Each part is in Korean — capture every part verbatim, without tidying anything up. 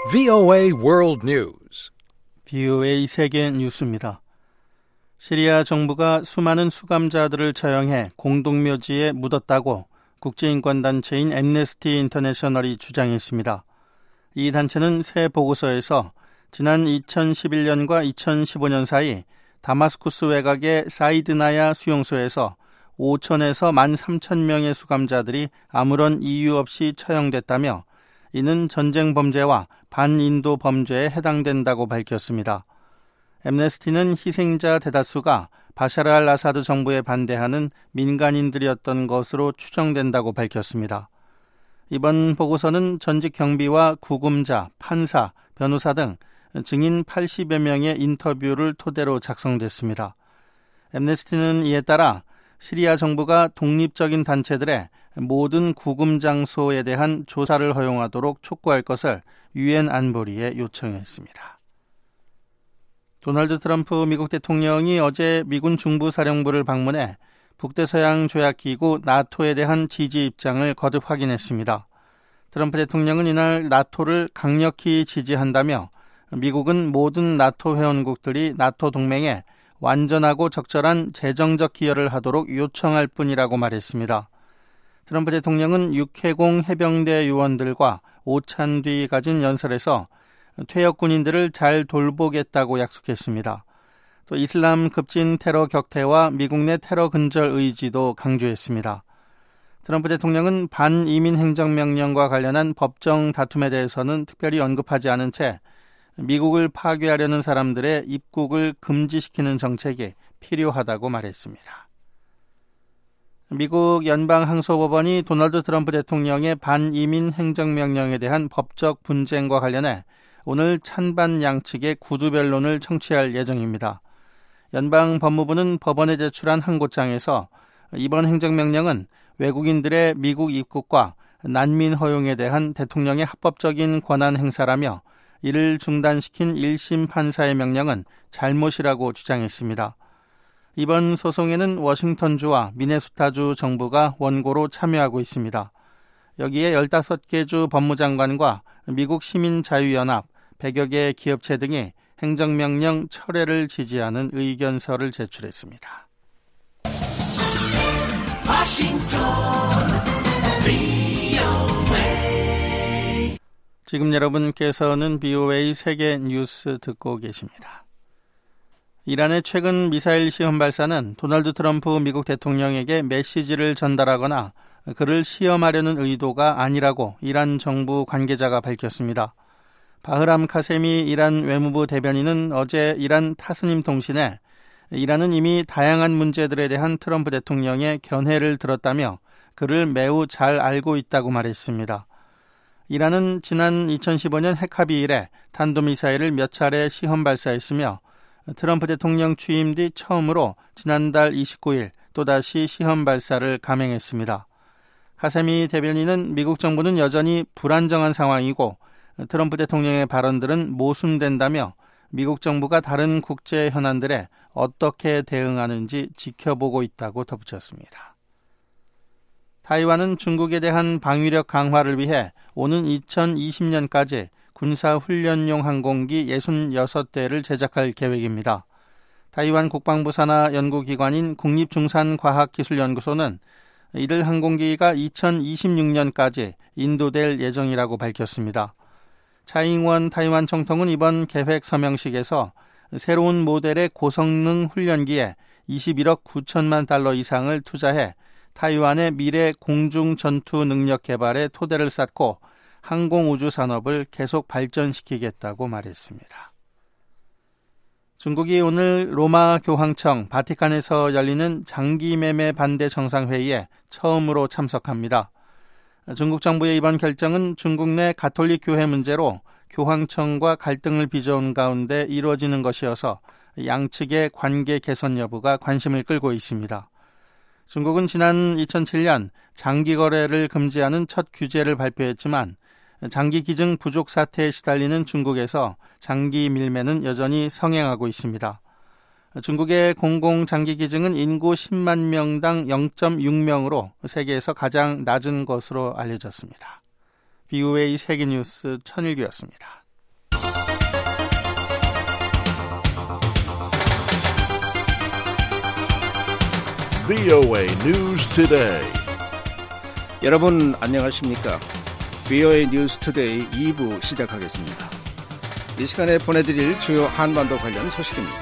브이오에이 World News. 브이오에이 세계 뉴스입니다. 시리아 정부가 수많은 수감자들을 처형해 공동묘지에 묻었다고 국제인권단체인 앰네스티 인터내셔널이 주장했습니다. 이 단체는 새 보고서에서 지난 이천십일 년과 이천십오 년 사이 다마스쿠스 외곽의 사이드나야 수용소에서 오천에서 만 삼천 명의 수감자들이 아무런 이유 없이 처형됐다며 이는 전쟁 범죄와 반인도 범죄에 해당된다고 밝혔습니다. 앰네스티는 희생자 대다수가 바샤르 알 아사드 정부에 반대하는 민간인들이었던 것으로 추정된다고 밝혔습니다. 이번 보고서는 전직 경비와 구금자, 판사, 변호사 등 증인 팔십여 명의 인터뷰를 토대로 작성됐습니다. 앰네스티는 이에 따라 시리아 정부가 독립적인 단체들의 모든 구금 장소에 대한 조사를 허용하도록 촉구할 것을 유엔 안보리에 요청했습니다. 도널드 트럼프 미국 대통령이 어제 미군 중부사령부를 방문해 북대서양 조약기구 나토에 대한 지지 입장을 거듭 확인했습니다. 트럼프 대통령은 이날 나토를 강력히 지지한다며 미국은 모든 나토 회원국들이 나토 동맹에 완전하고 적절한 재정적 기여를 하도록 요청할 뿐이라고 말했습니다. 트럼프 대통령은 육해공 해병대 요원들과 오찬 뒤 가진 연설에서 퇴역 군인들을 잘 돌보겠다고 약속했습니다. 또 이슬람 급진 테러 격퇴와 미국 내 테러 근절 의지도 강조했습니다. 트럼프 대통령은 반이민 행정명령과 관련한 법정 다툼에 대해서는 특별히 언급하지 않은 채 미국을 파괴하려는 사람들의 입국을 금지시키는 정책이 필요하다고 말했습니다. 미국 연방항소법원이 도널드 트럼프 대통령의 반이민 행정명령에 대한 법적 분쟁과 관련해 오늘 찬반 양측의 구두변론을 청취할 예정입니다. 연방법무부는 법원에 제출한 항고장에서 이번 행정명령은 외국인들의 미국 입국과 난민 허용에 대한 대통령의 합법적인 권한 행사라며 이를 중단시킨 일 심 판사의 명령은 잘못이라고 주장했습니다. 이번 소송에는 워싱턴주와 미네소타주 정부가 원고로 참여하고 있습니다. 여기에 열다섯 개 주 법무장관과 미국 시민자유연합, 백여 개 기업체 등이 행정명령 철회를 지지하는 의견서를 제출했습니다. 워싱턴 브이오에이. 지금 여러분께서는 브이오에이 세계 뉴스 듣고 계십니다. 이란의 최근 미사일 시험 발사는 도널드 트럼프 미국 대통령에게 메시지를 전달하거나 그를 시험하려는 의도가 아니라고 이란 정부 관계자가 밝혔습니다. 바흐람 카세미 이란 외무부 대변인은 어제 이란 타스님 통신에 이란은 이미 다양한 문제들에 대한 트럼프 대통령의 견해를 들었다며 그를 매우 잘 알고 있다고 말했습니다. 이란은 지난 이천십오 년 핵합의 이래 탄도미사일을 몇 차례 시험 발사했으며 트럼프 대통령 취임 뒤 처음으로 지난달 이십구 일 또다시 시험 발사를 감행했습니다. 카세미 대변인은 미국 정부는 여전히 불안정한 상황이고 트럼프 대통령의 발언들은 모순된다며 미국 정부가 다른 국제 현안들에 어떻게 대응하는지 지켜보고 있다고 덧붙였습니다. 타이완은 중국에 대한 방위력 강화를 위해 오는 이천이십 년까지 군사훈련용 항공기 육십육 대를 제작할 계획입니다. 타이완 국방부 산하 연구기관인 국립중산과학기술연구소는 이들 항공기가 이천이십육 년까지 인도될 예정이라고 밝혔습니다. 차잉원 타이완 총통은 이번 계획 서명식에서 새로운 모델의 고성능 훈련기에 이십일억 구천만 달러 이상을 투자해 타이완의 미래 공중 전투 능력 개발에 토대를 쌓고 항공우주 산업을 계속 발전시키겠다고 말했습니다. 중국이 오늘 로마 교황청 바티칸에서 열리는 장기 매매 반대 정상회의에 처음으로 참석합니다. 중국 정부의 이번 결정은 중국 내 가톨릭 교회 문제로 교황청과 갈등을 빚어온 가운데 이루어지는 것이어서 양측의 관계 개선 여부가 관심을 끌고 있습니다. 중국은 지난 이천칠 년 장기 거래를 금지하는 첫 규제를 발표했지만 장기 기증 부족 사태에 시달리는 중국에서 장기 밀매는 여전히 성행하고 있습니다. 중국의 공공장기 기증은 인구 십만 명당 영 점 육 명으로 세계에서 가장 낮은 것으로 알려졌습니다. 브이오에이 세계뉴스 천일규였습니다. 브이오에이 News Today. 여러분 안녕하십니까? 브이오에이 뉴스 투데이 이 부 시작하겠습니다. 이 시간에 보내드릴 주요 한반도 관련 소식입니다.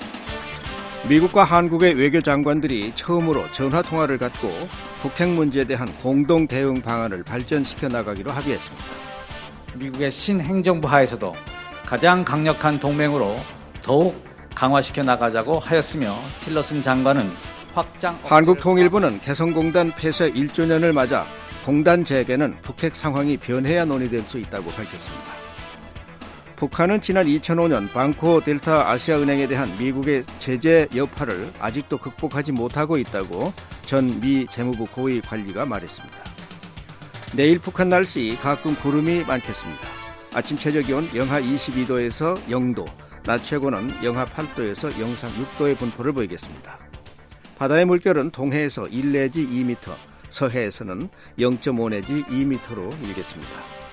미국과 한국의 외교장관들이 처음으로 전화통화를 갖고 북핵 문제에 대한 공동 대응 방안을 발전시켜 나가기로 합의했습니다. 미국의 신행정부 하에서도 가장 강력한 동맹으로 더욱 강화시켜 나가자고 하였으며 틸러슨 장관은 확장 한국통일부는 개성공단 폐쇄 일 주년을 맞아 공단 재개는 북핵 상황이 변해야 논의될 수 있다고 밝혔습니다. 북한은 지난 이천오 년 방코 델타 아시아은행에 대한 미국의 제재 여파를 아직도 극복하지 못하고 있다고 전 미 재무부 고위 관리가 말했습니다. 내일 북한 날씨 가끔 구름이 많겠습니다. 아침 최저기온 영하 이십이 도에서 영 도, 낮 최고는 영하 팔 도에서 영상 육 도의 분포를 보이겠습니다. 바다의 물결은 동해에서 일 내지 이 미터, 서해에서는 영 점 오 내지 이 미터로 일겠습니다.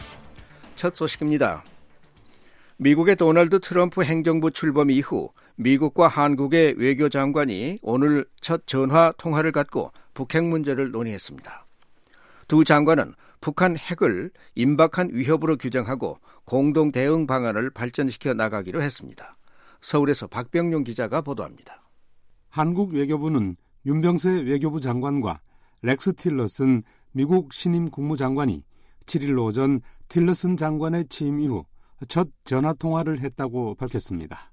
첫 소식입니다. 미국의 도널드 트럼프 행정부 출범 이후 미국과 한국의 외교장관이 오늘 첫 전화 통화를 갖고 북핵 문제를 논의했습니다. 두 장관은 북한 핵을 임박한 위협으로 규정하고 공동 대응 방안을 발전시켜 나가기로 했습니다. 서울에서 박병용 기자가 보도합니다. 한국 외교부는 윤병세 외교부 장관과 렉스 틸러슨 미국 신임 국무장관이 칠 일 오전 틸러슨 장관의 취임 이후 첫 전화통화를 했다고 밝혔습니다.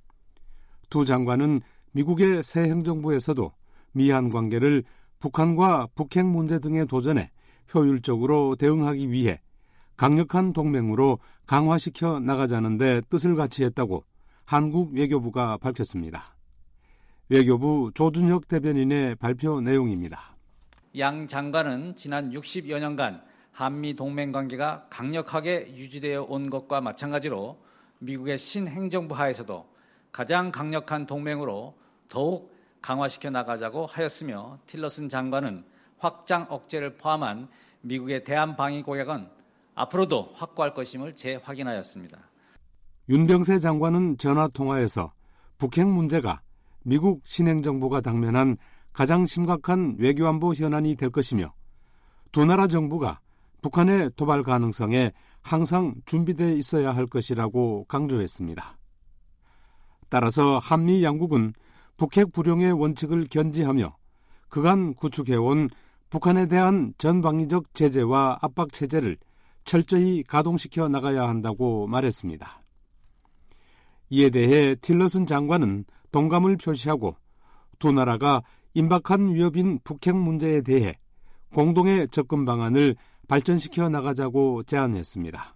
두 장관은 미국의 새 행정부에서도 미한 관계를 북한과 북핵 문제 등의 도전에 효율적으로 대응하기 위해 강력한 동맹으로 강화시켜 나가자는 데 뜻을 같이 했다고 한국 외교부가 밝혔습니다. 외교부 조준혁 대변인의 발표 내용입니다. 양 장관은 지난 육십여 년간 한미 동맹 관계가 강력하게 유지되어 온 것과 마찬가지로 미국의 신행정부 하에서도 가장 강력한 동맹으로 더욱 강화시켜 나가자고 하였으며 틸러슨 장관은 확장 억제를 포함한 미국의 대한 방위 공약은 앞으로도 확고할 것임을 재확인하였습니다. 윤병세 장관은 전화통화에서 북핵 문제가 미국 신행정부가 당면한 가장 심각한 외교안보 현안이 될 것이며 두 나라 정부가 북한의 도발 가능성에 항상 준비되어 있어야 할 것이라고 강조했습니다. 따라서 한미 양국은 북핵 불용의 원칙을 견지하며 그간 구축해온 북한에 대한 전방위적 제재와 압박 체제를 철저히 가동시켜 나가야 한다고 말했습니다. 이에 대해 틸러슨 장관은 동감을 표시하고 두 나라가 임박한 위협인 북핵 문제에 대해 공동의 접근 방안을 발전시켜 나가자고 제안했습니다.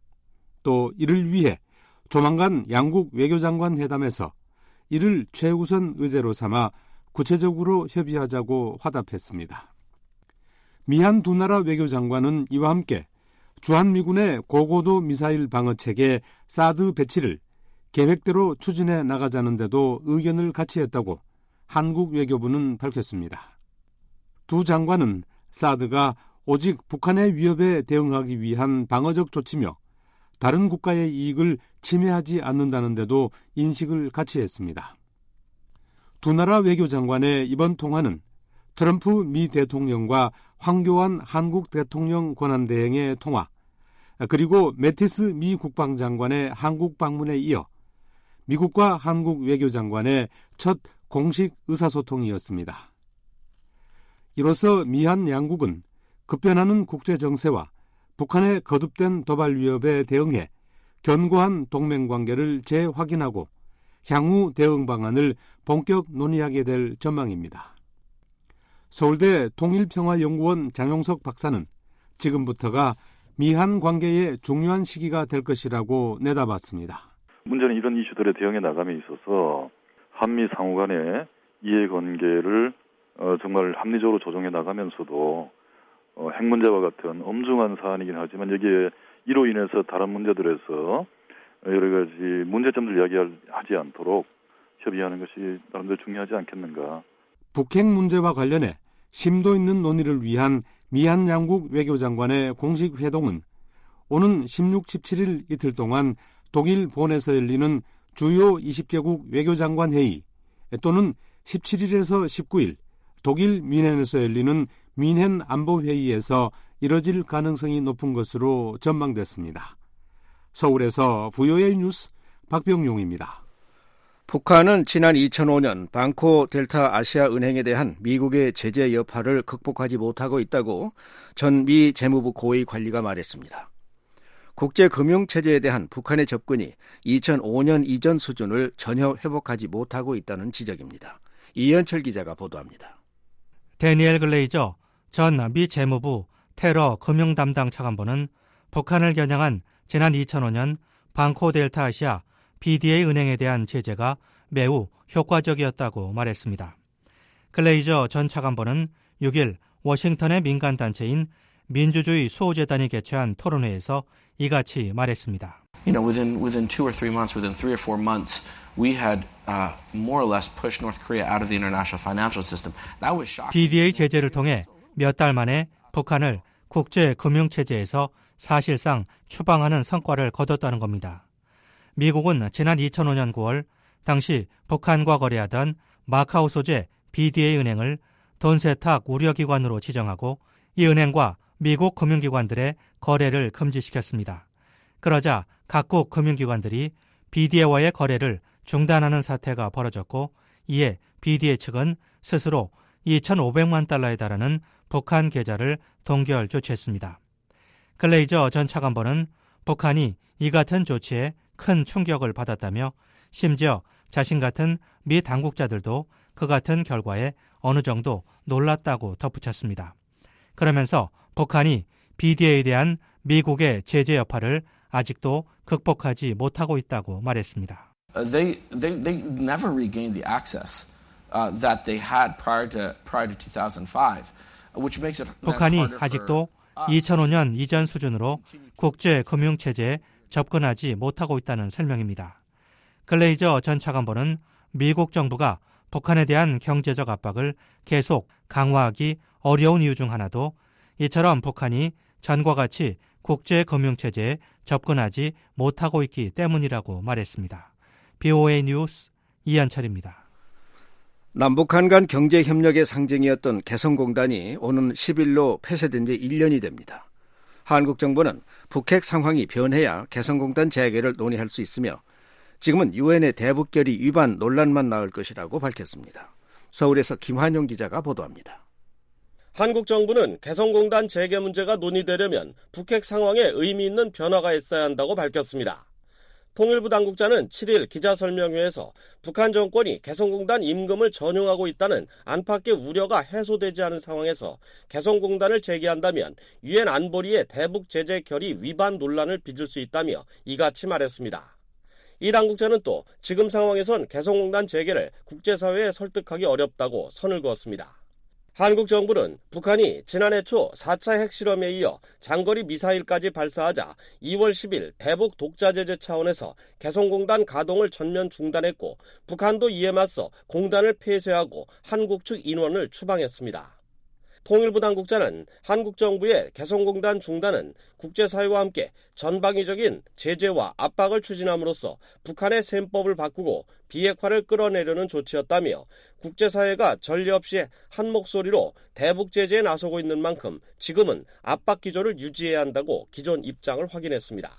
또 이를 위해 조만간 양국 외교장관 회담에서 이를 최우선 의제로 삼아 구체적으로 협의하자고 화답했습니다. 미한 두 나라 외교장관은 이와 함께 주한미군의 고고도 미사일 방어체계 사드 배치를 계획대로 추진해 나가자는 데도 의견을 같이 했다고 한국 외교부는 밝혔습니다. 두 장관은 사드가 오직 북한의 위협에 대응하기 위한 방어적 조치며 다른 국가의 이익을 침해하지 않는다는 데도 인식을 같이 했습니다. 두 나라 외교장관의 이번 통화는 트럼프 미 대통령과 황교안 한국 대통령 권한대행의 통화, 그리고 매티스 미 국방장관의 한국 방문에 이어 미국과 한국 외교장관의 첫 공식 의사소통이었습니다. 이로써 미한 양국은 급변하는 국제정세와 북한의 거듭된 도발 위협에 대응해 견고한 동맹관계를 재확인하고 향후 대응 방안을 본격 논의하게 될 전망입니다. 서울대 통일평화연구원 장용석 박사는 지금부터가 미한 관계의 중요한 시기가 될 것이라고 내다봤습니다. 문제는 이런 이슈들에 대응해 나감에 있어서 한미 상호 간의 이해관계를 어, 정말 합리적으로 조정해 나가면서도 어, 핵 문제와 같은 엄중한 사안이긴 하지만 여기에 이로 인해서 다른 문제들에서 여러 가지 문제점들 이야기하지 않도록 협의하는 것이 나름대로 중요하지 않겠는가. 북핵 문제와 관련해 심도 있는 논의를 위한 미한 양국 외교장관의 공식 회동은 오는 십육, 십칠 일 이틀 동안 독일 본에서 열리는 주요 이십 개국 외교장관 회의 또는 십칠 일에서 십구 일 독일 뮌헨에서 열리는 뮌헨 안보회의에서 이뤄질 가능성이 높은 것으로 전망됐습니다. 서울에서 브이오에이 뉴스 박병용입니다. 북한은 지난 이천오 년 방코 델타 아시아은행에 대한 미국의 제재 여파를 극복하지 못하고 있다고 전 미 재무부 고위 관리가 말했습니다. 국제금융체제에 대한 북한의 접근이 이천오 년 이전 수준을 전혀 회복하지 못하고 있다는 지적입니다. 이현철 기자가 보도합니다. 데니엘 글레이저 전 미 재무부 테러 금융 담당 차관보는 북한을 겨냥한 지난 이천오 년 방코 델타 아시아 비디에이 은행에 대한 제재가 매우 효과적이었다고 말했습니다. 글레이저 전 차관보는 육 일 워싱턴의 민간단체인 민주주의 수호재단이 개최한 토론회에서 이같이 말했습니다. You know, within within two or three months, within three or four months, we had uh, more or less pushed North Korea out of the international financial system. That was shocking. 비디에이 제재를 통해 몇 달 만에 북한을 국제 금융 체제에서 사실상 추방하는 성과를 거뒀다는 겁니다. 미국은 지난 이천오 년 구월 당시 북한과 거래하던 마카오 소재 비디에이 은행을 돈 세탁 우려기관으로 지정하고 이 은행과 미국 금융기관들의 거래를 금지시켰습니다. 그러자 각국 금융기관들이 비디에이와의 거래를 중단하는 사태가 벌어졌고 이에 비디에이 측은 스스로 이천오백만 달러에 달하는 북한 계좌를 동결 조치했습니다. 글레이저 전 차관보는 북한이 이 같은 조치에 큰 충격을 받았다며 심지어 자신 같은 미 당국자들도 그 같은 결과에 어느 정도 놀랐다고 덧붙였습니다. 그러면서 북한이 비디에이에 대한 미국의 제재 여파를 아직도 극복하지 못하고 있다고 말했습니다. Uh, they they they never regained the access uh, that they had prior to prior to two thousand five, which makes it 북한이 아직도 이천오 년 이전 수준으로 국제 금융 체제에 접근하지 못하고 있다는 설명입니다. 글레이저 전 차관보는 미국 정부가 북한에 대한 경제적 압박을 계속 강화하기 어려운 이유 중 하나도 이처럼 북한이 전과 같이 국제 금융 체제에 접근하지 못하고 있기 때문이라고 말했습니다. 브이오에이 뉴스 이현철입니다. 남북한 간 경제협력의 상징이었던 개성공단이 오는 십 일로 폐쇄된 지 일 년이 됩니다. 한국 정부는 북핵 상황이 변해야 개성공단 재개를 논의할 수 있으며 지금은 유엔의 대북결의 위반 논란만 나올 것이라고 밝혔습니다. 서울에서 김환용 기자가 보도합니다. 한국 정부는 개성공단 재개 문제가 논의되려면 북핵 상황에 의미 있는 변화가 있어야 한다고 밝혔습니다. 통일부 당국자는 칠 일 기자설명회에서 북한 정권이 개성공단 임금을 전용하고 있다는 안팎의 우려가 해소되지 않은 상황에서 개성공단을 재개한다면 유엔 안보리의 대북 제재 결의 위반 논란을 빚을 수 있다며 이같이 말했습니다. 이 당국자는 또 지금 상황에선 개성공단 재개를 국제사회에 설득하기 어렵다고 선을 그었습니다. 한국 정부는 북한이 지난해 초 사 차 핵실험에 이어 장거리 미사일까지 발사하자 이월 십일 대북 독자 제재 차원에서 개성공단 가동을 전면 중단했고 북한도 이에 맞서 공단을 폐쇄하고 한국 측 인원을 추방했습니다. 통일부 당국자는 한국 정부의 개성공단 중단은 국제사회와 함께 전방위적인 제재와 압박을 추진함으로써 북한의 셈법을 바꾸고 비핵화를 끌어내려는 조치였다며 국제사회가 전례 없이 한 목소리로 대북 제재에 나서고 있는 만큼 지금은 압박 기조를 유지해야 한다고 기존 입장을 확인했습니다.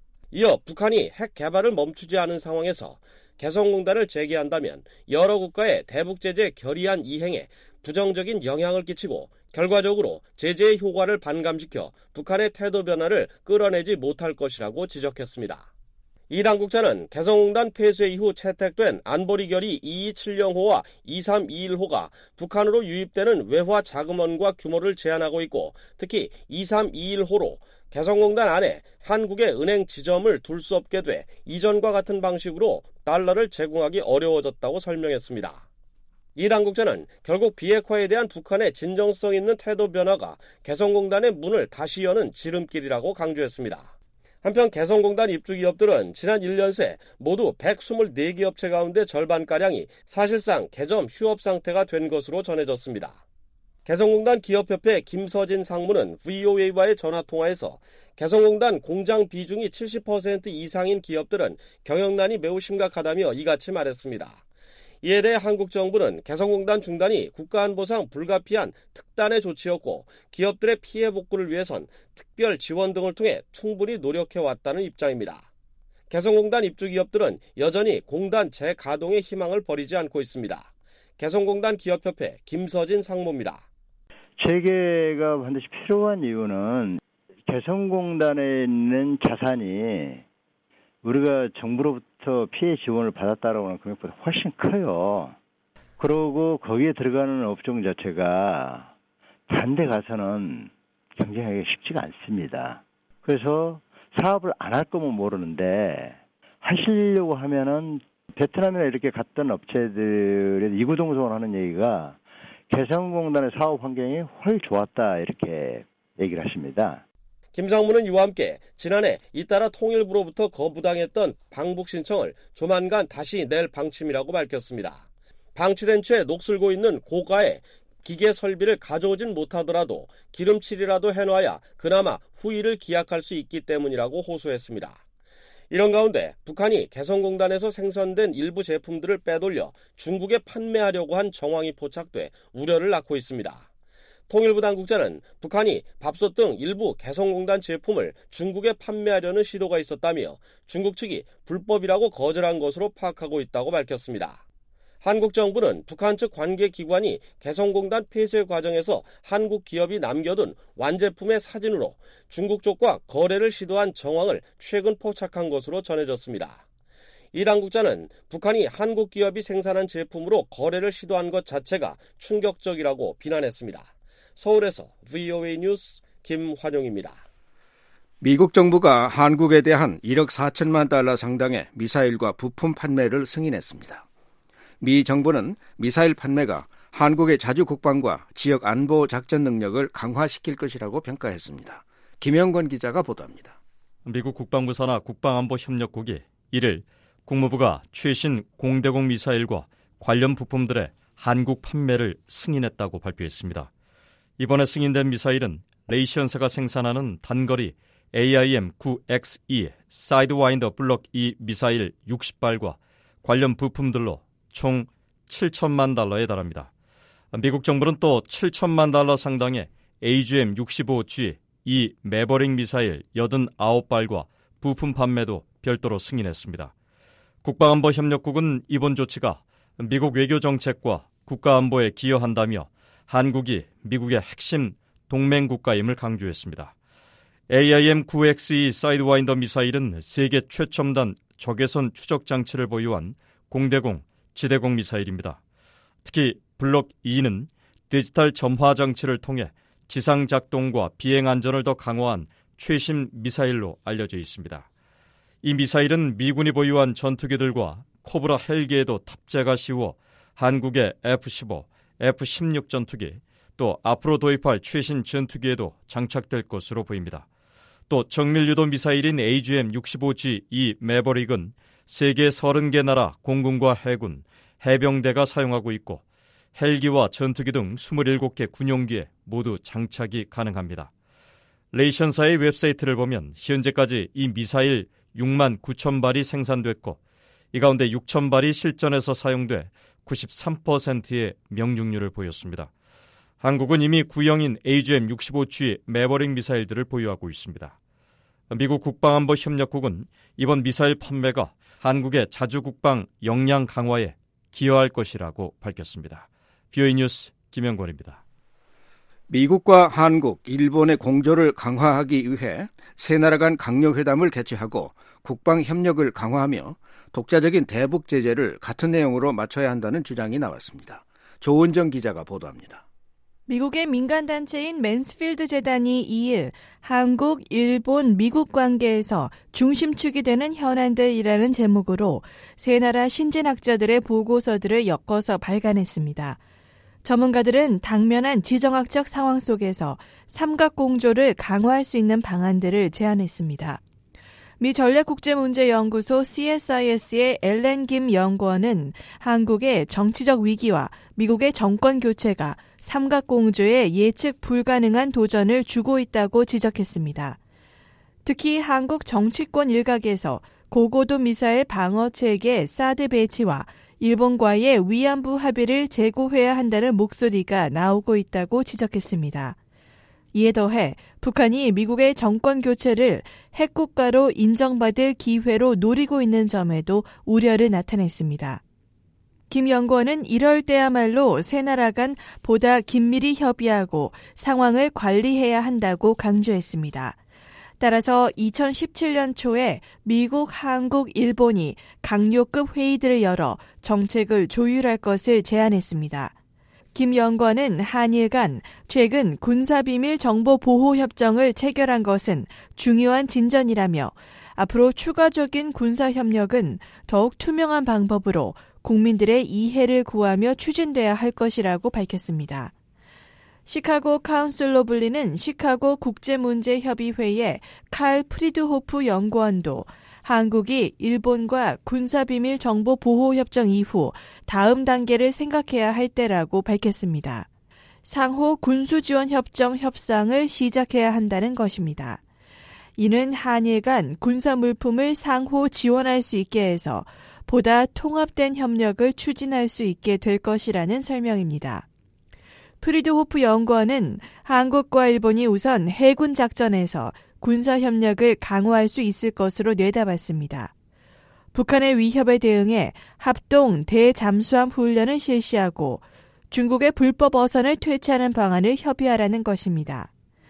이어 북한이 핵 개발을 멈추지 않은 상황에서 개성공단을 재개한다면 여러 국가의 대북 제재 결의안 이행에 부정적인 영향을 끼치고 결과적으로 제재의 효과를 반감시켜 북한의 태도 변화를 끌어내지 못할 것이라고 지적했습니다. 이 당국자는 개성공단 폐쇄 이후 채택된 안보리 결의 이이칠영호와 이삼이일호가 북한으로 유입되는 외화 자금원과 규모를 제한하고 있고 특히 이삼이일호로 개성공단 안에 한국의 은행 지점을 둘 수 없게 돼 이전과 같은 방식으로 달러를 제공하기 어려워졌다고 설명했습니다. 이 당국자는 결국 비핵화에 대한 북한의 진정성 있는 태도 변화가 개성공단의 문을 다시 여는 지름길이라고 강조했습니다. 한편 개성공단 입주 기업들은 지난 일 년 새 모두 백이십사 개 업체 가운데 절반가량이 사실상 개점 휴업 상태가 된 것으로 전해졌습니다. 개성공단 기업협회 김서진 상무는 브이오에이와의 전화통화에서 개성공단 공장 비중이 칠십 퍼센트 이상인 기업들은 경영난이 매우 심각하다며 이같이 말했습니다. 이에 대해 한국 정부는 개성공단 중단이 국가안보상 불가피한 특단의 조치였고 기업들의 피해 복구를 위해선 특별 지원 등을 통해 충분히 노력해왔다는 입장입니다. 개성공단 입주 기업들은 여전히 공단 재가동의 희망을 버리지 않고 있습니다. 개성공단 기업협회 김서진 상무입니다. 재개가 반드시 필요한 이유는 개성공단에 있는 자산이 우리가 정부로부터 피해 지원을 받았다라고 하는 금액보다 훨씬 커요. 그리고 거기에 들어가는 업종 자체가 다른 데 가서는 경쟁하기가 쉽지가 않습니다. 그래서 사업을 안 할 거면 모르는데 하시려고 하면은 베트남이나 이렇게 갔던 업체들이 이구동성을 하는 얘기가 개성공단의 사업 환경이 훨 좋았다 이렇게 얘기를 하십니다. 김 상무는 이와 함께 지난해 잇따라 통일부로부터 거부당했던 방북 신청을 조만간 다시 낼 방침이라고 밝혔습니다. 방치된 채 녹슬고 있는 고가의 기계 설비를 가져오진 못하더라도 기름칠이라도 해놔야 그나마 후일을 기약할 수 있기 때문이라고 호소했습니다. 이런 가운데 북한이 개성공단에서 생산된 일부 제품들을 빼돌려 중국에 판매하려고 한 정황이 포착돼 우려를 낳고 있습니다. 통일부 당국자는 북한이 밥솥 등 일부 개성공단 제품을 중국에 판매하려는 시도가 있었다며 중국 측이 불법이라고 거절한 것으로 파악하고 있다고 밝혔습니다. 한국 정부는 북한 측 관계기관이 개성공단 폐쇄 과정에서 한국 기업이 남겨둔 완제품의 사진으로 중국 쪽과 거래를 시도한 정황을 최근 포착한 것으로 전해졌습니다. 이 당국자는 북한이 한국 기업이 생산한 제품으로 거래를 시도한 것 자체가 충격적이라고 비난했습니다. 서울에서 브이오에이 뉴스 김환용입니다. 미국 정부가 한국에 대한 일억 사천만 달러 상당의 미사일과 부품 판매를 승인했습니다. 미 정부는 미사일 판매가 한국의 자주 국방과 지역 안보 작전 능력을 강화시킬 것이라고 평가했습니다. 김영권 기자가 보도합니다. 미국 국방부 산하 국방안보협력국이 이일 국무부가 최신 공대공 미사일과 관련 부품들의 한국 판매를 승인했다고 발표했습니다. 이번에 승인된 미사일은 레이션사가 생산하는 단거리 에이아이엠 나인 엑스이 사이드와인더 블록 이 미사일 육십 발과 관련 부품들로 총 칠천만 달러에 달합니다. 미국 정부는 또 칠천만 달러 상당의 에이지엠 육십오 지 이 매버릭 미사일 팔십구 발과 부품 판매도 별도로 승인했습니다. 국방안보협력국은 이번 조치가 미국 외교 정책과 국가안보에 기여한다며 한국이 미국의 핵심 동맹국가임을 강조했습니다. 에이아이엠 나인 엑스이 사이드와인더 미사일은 세계 최첨단 적외선 추적 장치를 보유한 공대공, 지대공 미사일입니다. 특히 블록 이는 디지털 점화 장치를 통해 지상 작동과 비행 안전을 더 강화한 최신 미사일로 알려져 있습니다. 이 미사일은 미군이 보유한 전투기들과 코브라 헬기에도 탑재가 쉬워 한국의 에프 십오, 에프 십육 전투기, 또 앞으로 도입할 최신 전투기에도 장착될 것으로 보입니다. 또 정밀유도 미사일인 에이지엠 육십오 지 이 매버릭은 세계 서른 개 나라 공군과 해군, 해병대가 사용하고 있고 헬기와 전투기 등 이십칠 개 군용기에 모두 장착이 가능합니다. 레이션사의 웹사이트를 보면 현재까지 이 미사일 육만 구천 발이 생산됐고 이 가운데 육천 발이 실전에서 사용돼 구십삼 퍼센트의 명중률을 보였습니다. 한국은 이미 구형인 에이지엠 육십오 지 매버릭 미사일들을 보유하고 있습니다. 미국 국방안보협력국은 이번 미사일 판매가 한국의 자주국방 역량 강화에 기여할 것이라고 밝혔습니다. 브이오에이 뉴스 김영권입니다. 미국과 한국, 일본의 공조를 강화하기 위해 세 나라 간 강력회담을 개최하고 국방 협력을 강화하며 독자적인 대북 제재를 같은 내용으로 맞춰야 한다는 주장이 나왔습니다. 조은정 기자가 보도합니다. 미국의 민간단체인 맨스필드 재단이 이일 한국, 일본, 미국 관계에서 중심축이 되는 현안들이라는 제목으로 세 나라 신진학자들의 보고서들을 엮어서 발간했습니다. 전문가들은 당면한 지정학적 상황 속에서 삼각공조를 강화할 수 있는 방안들을 제안했습니다. 미 전략국제문제연구소 씨에스아이에스의 앨런 김 연구원은 한국의 정치적 위기와 미국의 정권 교체가 삼각공조에 예측 불가능한 도전을 주고 있다고 지적했습니다. 특히 한국 정치권 일각에서 고고도 미사일 방어체계 사드 배치와 일본과의 위안부 합의를 재고해야 한다는 목소리가 나오고 있다고 지적했습니다. 이에 더해 북한이 미국의 정권 교체를 핵국가로 인정받을 기회로 노리고 있는 점에도 우려를 나타냈습니다. 김 연구원은 이럴 때야말로 세 나라 간 보다 긴밀히 협의하고 상황을 관리해야 한다고 강조했습니다. 따라서 이천십칠 년 초에 미국, 한국, 일본이 강요급 회의들을 열어 정책을 조율할 것을 제안했습니다. 김 연구원은 한일 간 최근 군사비밀 정보보호협정을 체결한 것은 중요한 진전이라며 앞으로 추가적인 군사협력은 더욱 투명한 방법으로 국민들의 이해를 구하며 추진돼야 할 것이라고 밝혔습니다. 시카고 카운슬로 불리는 시카고 국제문제협의회의 칼 프리드호프 연구원도 한국이 일본과 군사비밀 정보보호협정 이후 다음 단계를 생각해야 할 때라고 밝혔습니다. 상호 군수지원협정 협상을 시작해야 한다는 것입니다. 이는 한일 간 군사물품을 상호 지원할 수 있게 해서 보다 통합된 협력을 추진할 수 있게 될 것이라는 설명입니다. 프리드호프 연구원은 한국과 일본이 우선 해군 작전에서 군사협력을 강화할 수 있을 것으로 내다봤습니다. 북한의 위협에 대응해 합동 대잠수함 훈련을 실시하고 중국의 불법 어선을 퇴치하는 방안을 협의하라는 것입니다.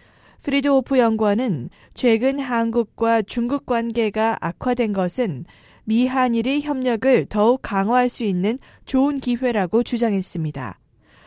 프리드호프 연구원은 최근 한국과 중국 관계가 악화된 것은 미한일의 협력을 더욱 강화할 수 있는 좋은 기회라고 주장했습니다.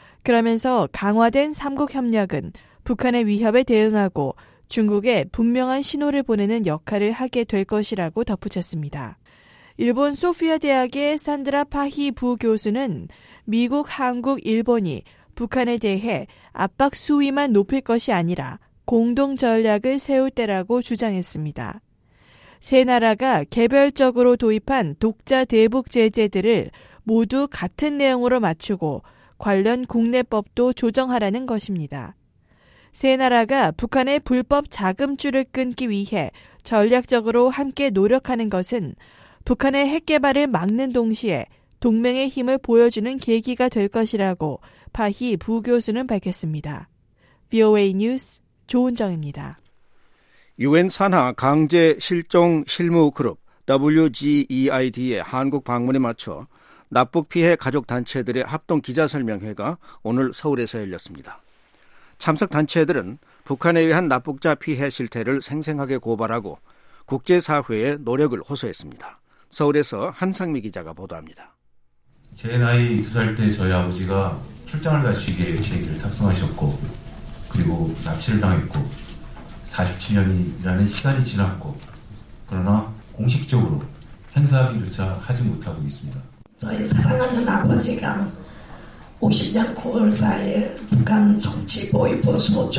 그러면서 강화된 삼국 협력은 북한의 위협에 대응하고 중국에 분명한 신호를 보내는 역할을 하게 될 것이라고 덧붙였습니다. 일본 소피아 대학의 산드라 파히 부교수는 미국, 한국, 일본이 북한에 대해 압박 수위만 높일 것이 아니라 공동 전략을 세울 때라고 주장했습니다. 세 나라가 개별적으로 도입한 독자 대북 제재들을 모두 같은 내용으로 맞추고 관련 국내법도 조정하라는 것입니다. 세 나라가 북한의 불법 자금줄을 끊기 위해 전략적으로 함께 노력하는 것은 북한의 핵 개발을 막는 동시에 동맹의 힘을 보여주는 계기가 될 것이라고 파히 부교수는 밝혔습니다. 브이오에이 뉴스 조은정입니다. 유엔 산하 강제 실종 실무 그룹 더블유지이아이디의 한국 방문에 맞춰 납북 피해 가족 단체들의 합동 기자설명회가 오늘 서울에서 열렸습니다. 참석 단체들은 북한에 의한 납북자 피해 실태를 생생하게 고발하고 국제사회의 노력을 호소했습니다. 서울에서 한상미 기자가 보도합니다. 제 나이 두 살 때 저희 아버지가 출장을 가시기 위해 비행기를 탑승하셨고 그리고 납치를 당했고 사십칠 년이라는 시간이 지났고 그러나 공식적으로 행사하기조차 하지 못하고 있습니다. 저희 사랑하는 아버지가 오십 년 구월 사일 북한 정치보위부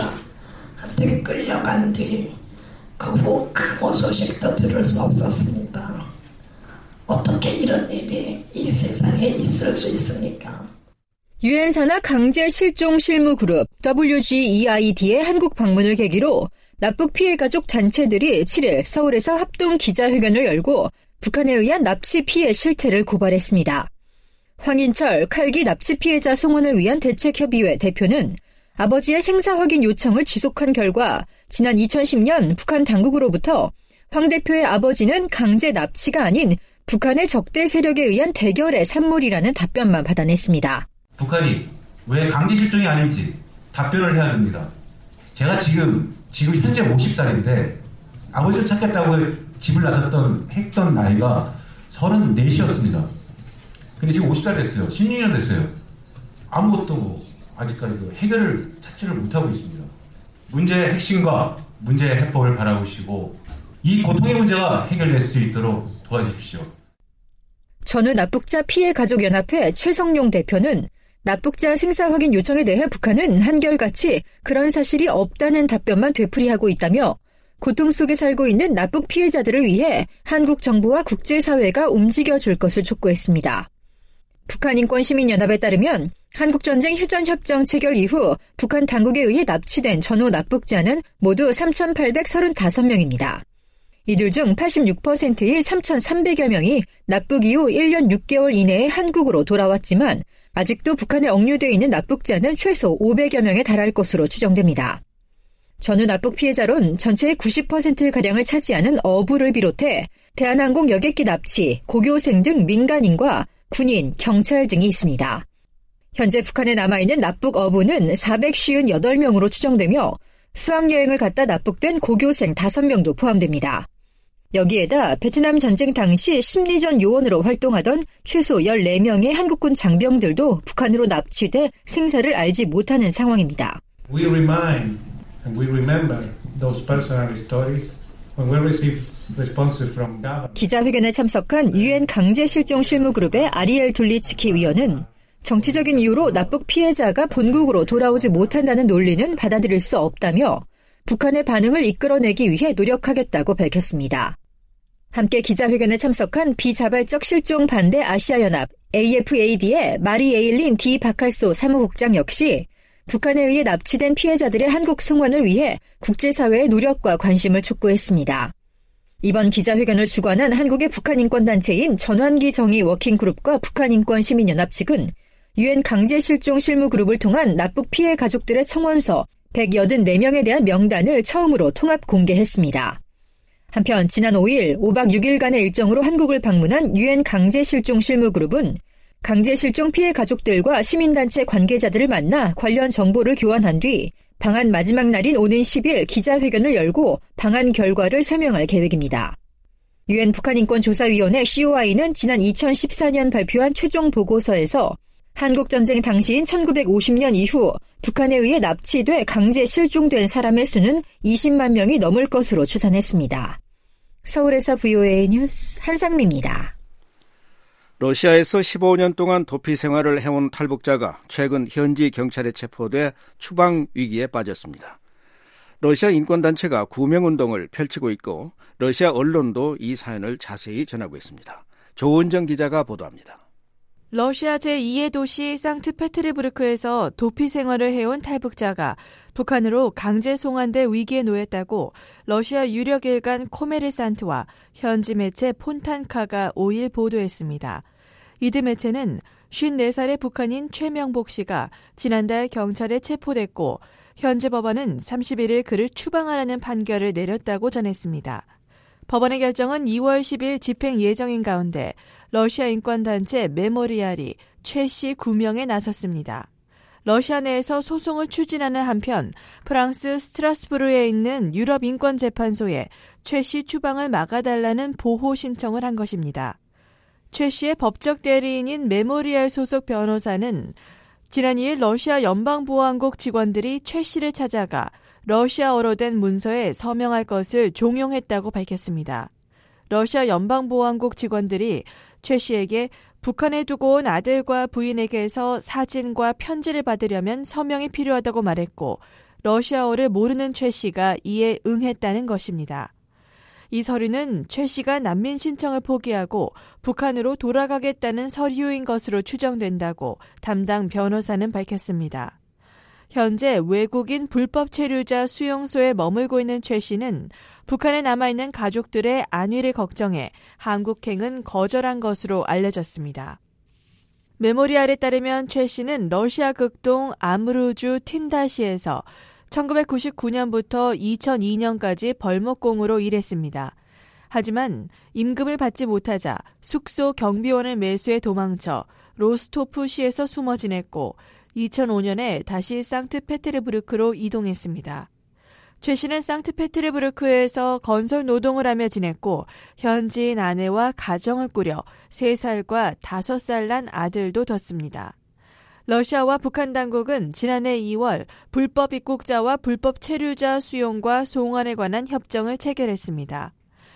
소장한테 끌려간 뒤 그 후 아무 소식도 들을 수 없었습니다. 어떻게 이런 일이 이 세상에 있을 수 있습니까? 유엔 산하 강제 실종 실무 그룹 더블유지이아이디의 한국 방문을 계기로 납북 피해 가족 단체들이 칠일 서울에서 합동 기자회견을 열고 북한에 의한 납치 피해 실태를 고발했습니다. 황인철 칼기 납치 피해자 송원을 위한 대책협의회 대표는 아버지의 생사 확인 요청을 지속한 결과 지난 이천십 년 북한 당국으로부터 황 대표의 아버지는 강제 납치가 아닌 북한의 적대 세력에 의한 대결의 산물이라는 답변만 받아냈습니다. 북한이 왜 강제 실종이 아닌지 답변을 해야 됩니다. 제가 지금 지금 현재 오십 살인데 아버지를 찾겠다고 집을 나섰던 했던 나이가 서른넷이었습니다. 근데 지금 오십 살 됐어요. 십육 년 됐어요. 아무것도 아직까지도 해결을 찾지를 못하고 있습니다. 문제의 핵심과 문제의 해법을 바라보시고 이 고통의 문제가 해결될 수 있도록 도와주십시오. 전후 납북자 피해가족연합회 최성용 대표는 납북자 생사 확인 요청에 대해 북한은 한결같이 그런 사실이 없다는 답변만 되풀이하고 있다며 고통 속에 살고 있는 납북 피해자들을 위해 한국 정부와 국제사회가 움직여줄 것을 촉구했습니다. 북한인권시민연합에 따르면 한국전쟁 휴전협정 체결 이후 북한 당국에 의해 납치된 전후 납북자는 모두 삼천팔백삼십오 명입니다. 이들 중 팔십육 퍼센트의 삼천삼백여 명이 납북 이후 일 년 육 개월 이내에 한국으로 돌아왔지만 아직도 북한에 억류되어 있는 납북자는 최소 오백여 명에 달할 것으로 추정됩니다. 전후 납북 피해자론 전체의 구십 퍼센트가량을 차지하는 어부를 비롯해 대한항공 여객기 납치, 고교생 등 민간인과 군인, 경찰 등이 있습니다. 현재 북한에 남아있는 납북 어부는 사백오십팔 명으로 추정되며 수학여행을 갔다 납북된 고교생 다섯 명도 포함됩니다. 여기에다 베트남 전쟁 당시 심리전 요원으로 활동하던 최소 열네 명의 한국군 장병들도 북한으로 납치돼 생사를 알지 못하는 상황입니다. We remind and we remember those personal stories when we receive responses from government. 기자회견에 참석한 유엔 강제실종실무그룹의 아리엘 둘리츠키 위원은 정치적인 이유로 납북 피해자가 본국으로 돌아오지 못한다는 논리는 받아들일 수 없다며 북한의 반응을 이끌어내기 위해 노력하겠다고 밝혔습니다. 함께 기자회견에 참석한 비자발적 실종 반대 아시아연합 에이에프에이디의 마리 에일린 디 바칼소 사무국장 역시 북한에 의해 납치된 피해자들의 한국 송환을 위해 국제사회의 노력과 관심을 촉구했습니다. 이번 기자회견을 주관한 한국의 북한인권단체인 전환기 정의 워킹그룹과 북한인권시민연합 측은 유엔 강제실종실무그룹을 통한 납북 피해 가족들의 청원서 백팔십사 명에 대한 명단을 처음으로 통합 공개했습니다. 한편 지난 오일 오박 육일간의 일정으로 한국을 방문한 유엔 강제실종실무그룹은 강제실종 피해 가족들과 시민단체 관계자들을 만나 관련 정보를 교환한 뒤 방한 마지막 날인 오는 십일 기자회견을 열고 방한 결과를 설명할 계획입니다. 유엔 북한인권조사위원회 씨오아이는 지난 이천십사 년 발표한 최종 보고서에서 한국전쟁 당시인 천구백오십 년 이후 북한에 의해 납치돼 강제 실종된 사람의 수는 이십만 명이 넘을 것으로 추산했습니다. 서울에서 브이오에이 뉴스 한상미입니다. 러시아에서 십오 년 동안 도피 생활을 해온 탈북자가 최근 현지 경찰에 체포돼 추방 위기에 빠졌습니다. 러시아 인권단체가 구명운동을 펼치고 있고 러시아 언론도 이 사연을 자세히 전하고 있습니다. 조은정 기자가 보도합니다. 러시아 제이의 도시 상트페테르부르크에서 도피 생활을 해온 탈북자가 북한으로 강제 송환돼 위기에 놓였다고 러시아 유력 일간 코메르산트와 현지 매체 폰탄카가 오일 보도했습니다. 이들 매체는 쉰네 살의 북한인 최명복 씨가 지난달 경찰에 체포됐고 현지 법원은 삼십일일 그를 추방하라는 판결을 내렸다고 전했습니다. 법원의 결정은 이월 십일 집행 예정인 가운데 러시아 인권단체 메모리알이 최 씨 구명에 나섰습니다. 러시아 내에서 소송을 추진하는 한편 프랑스 스트라스부르에 있는 유럽인권재판소에 최 씨 추방을 막아달라는 보호 신청을 한 것입니다. 최 씨의 법적 대리인인 메모리알 소속 변호사는 지난 이일 러시아 연방보안국 직원들이 최 씨를 찾아가 러시아어로 된 문서에 서명할 것을 종용했다고 밝혔습니다. 러시아 연방보안국 직원들이 최 씨에게 북한에 두고 온 아들과 부인에게서 사진과 편지를 받으려면 서명이 필요하다고 말했고 러시아어를 모르는 최 씨가 이에 응했다는 것입니다. 이 서류는 최 씨가 난민 신청을 포기하고 북한으로 돌아가겠다는 서류인 것으로 추정된다고 담당 변호사는 밝혔습니다. 현재 외국인 불법 체류자 수용소에 머물고 있는 최 씨는 북한에 남아있는 가족들의 안위를 걱정해 한국행은 거절한 것으로 알려졌습니다. 메모리알에 따르면 최 씨는 러시아 극동 아무르주 틴다시에서 천구백구십구 년부터 이천이 년까지 벌목공으로 일했습니다. 하지만 임금을 받지 못하자 숙소 경비원을 매수해 도망쳐 로스토프시에서 숨어 지냈고 이천오 년에 다시 상트페테르부르크로 이동했습니다. 최 씨는 상트페테르부르크에서 건설 노동을 하며 지냈고 현지인 아내와 가정을 꾸려 세 살과 다섯 살 난 아들도 뒀습니다. 러시아와 북한 당국은 지난해 이월 불법 입국자와 불법 체류자 수용과 송환에 관한 협정을 체결했습니다.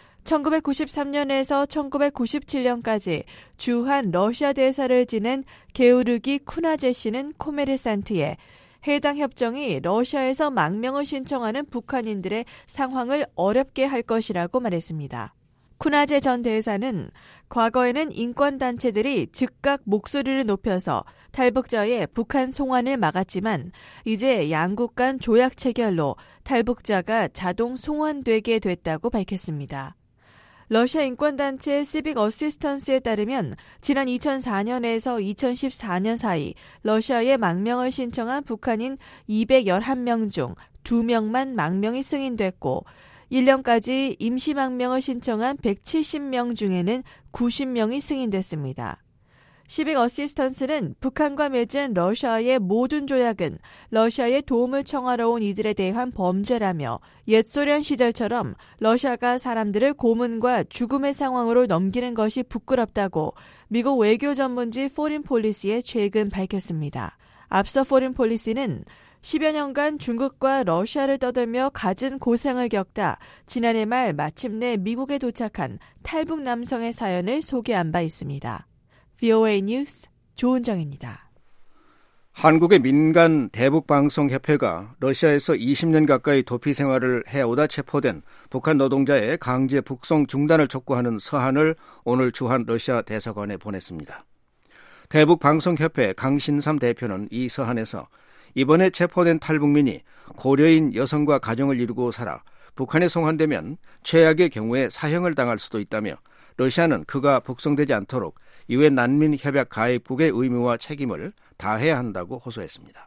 천구백구십삼 년에서 천구백구십칠 년까지 주한 러시아 대사를 지낸 게오르기 쿠나제 씨는 코메르산트에 해당 협정이 러시아에서 망명을 신청하는 북한인들의 상황을 어렵게 할 것이라고 말했습니다. 쿠나제 전 대사는 과거에는 인권단체들이 즉각 목소리를 높여서 탈북자의 북한 송환을 막았지만 이제 양국 간 조약 체결로 탈북자가 자동 송환되게 됐다고 밝혔습니다. 러시아 인권단체 시빅 어시스턴스에 따르면 지난 이천사 년에서 이천십사 년 사이 러시아에 망명을 신청한 북한인 이백십일 명 중 두 명만 망명이 승인됐고 일 년까지 임시 망명을 신청한 백칠십 명 중에는 구십 명이 승인됐습니다. 시빅 어시스턴스는 북한과 맺은 러시아의 모든 조약은 러시아의 도움을 청하러 온 이들에 대한 범죄라며 옛 소련 시절처럼 러시아가 사람들을 고문과 죽음의 상황으로 넘기는 것이 부끄럽다고 미국 외교 전문지 포린 폴리시에 최근 밝혔습니다. 앞서 포린 폴리시는 십여 년간 중국과 러시아를 떠들며 갖은 고생을 겪다 지난해 말 마침내 미국에 도착한 탈북 남성의 사연을 소개한 바 있습니다. 브이오에이 뉴스 조은정입니다. 한국의 민간 대북방송협회가 러시아에서 이십 년 가까이 도피 생활을 해오다 체포된 북한 노동자의 강제 북송 중단을 촉구하는 서한을 오늘 주한 러시아 대사관에 보냈습니다. 대북방송협회 강신삼 대표는 이 서한에서 이번에 체포된 탈북민이 고려인 여성과 가정을 이루고 살아 북한에 송환되면 최악의 경우에 사형을 당할 수도 있다며 러시아는 그가 북송되지 않도록 유엔 난민협약 가입국의 의무와 책임을 다해야 한다고 호소했습니다.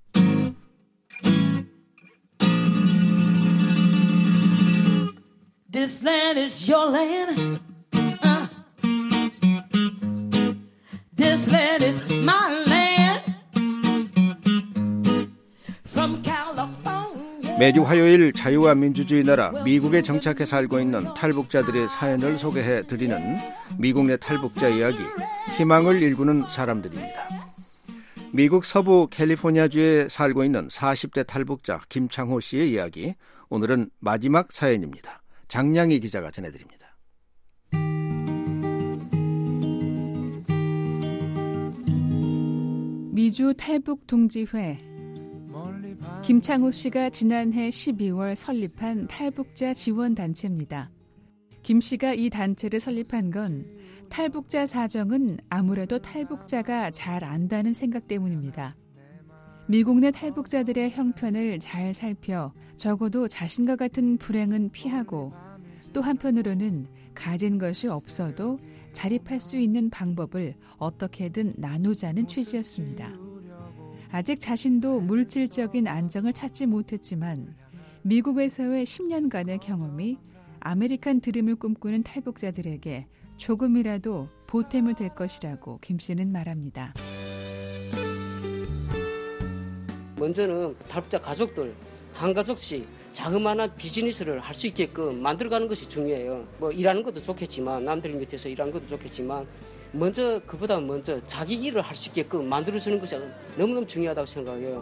This land is your land. Uh. This land is my land. From California. 매주 화요일 자유와 민주주의 나라 미국에 정착해 살고 있는 탈북자들의 사연을 소개해 드리는 미국 내 탈북자 이야기, 희망을 일구는 사람들입니다. 미국 서부 캘리포니아주에 살고 있는 사십 대 탈북자 김창호 씨의 이야기, 오늘은 마지막 사연입니다. 장량희 기자가 전해드립니다. 미주 탈북 동지회. 김창호 씨가 지난해 십이월 설립한 탈북자 지원 단체입니다. 김 씨가 이 단체를 설립한 건 탈북자 사정은 아무래도 탈북자가 잘 안다는 생각 때문입니다. 미국 내 탈북자들의 형편을 잘 살펴 적어도 자신과 같은 불행은 피하고 또 한편으로는 가진 것이 없어도 자립할 수 있는 방법을 어떻게든 나누자는 취지였습니다. 아직 자신도 물질적인 안정을 찾지 못했지만 미국에서의 십 년간의 경험이 아메리칸 드림을 꿈꾸는 탈북자들에게 조금이라도 보탬이 될 것이라고 김 씨는 말합니다. 먼저는 탈북자 가족들 한 가족씩 자그마한 비즈니스를 할 수 있게끔 만들어가는 것이 중요해요. 뭐 일하는 것도 좋겠지만 남들 밑에서 일하는 것도 좋겠지만 먼저 그보다 먼저 자기 일을 할 수 있게끔 만들어주는 것이 너무너무 중요하다고 생각해요.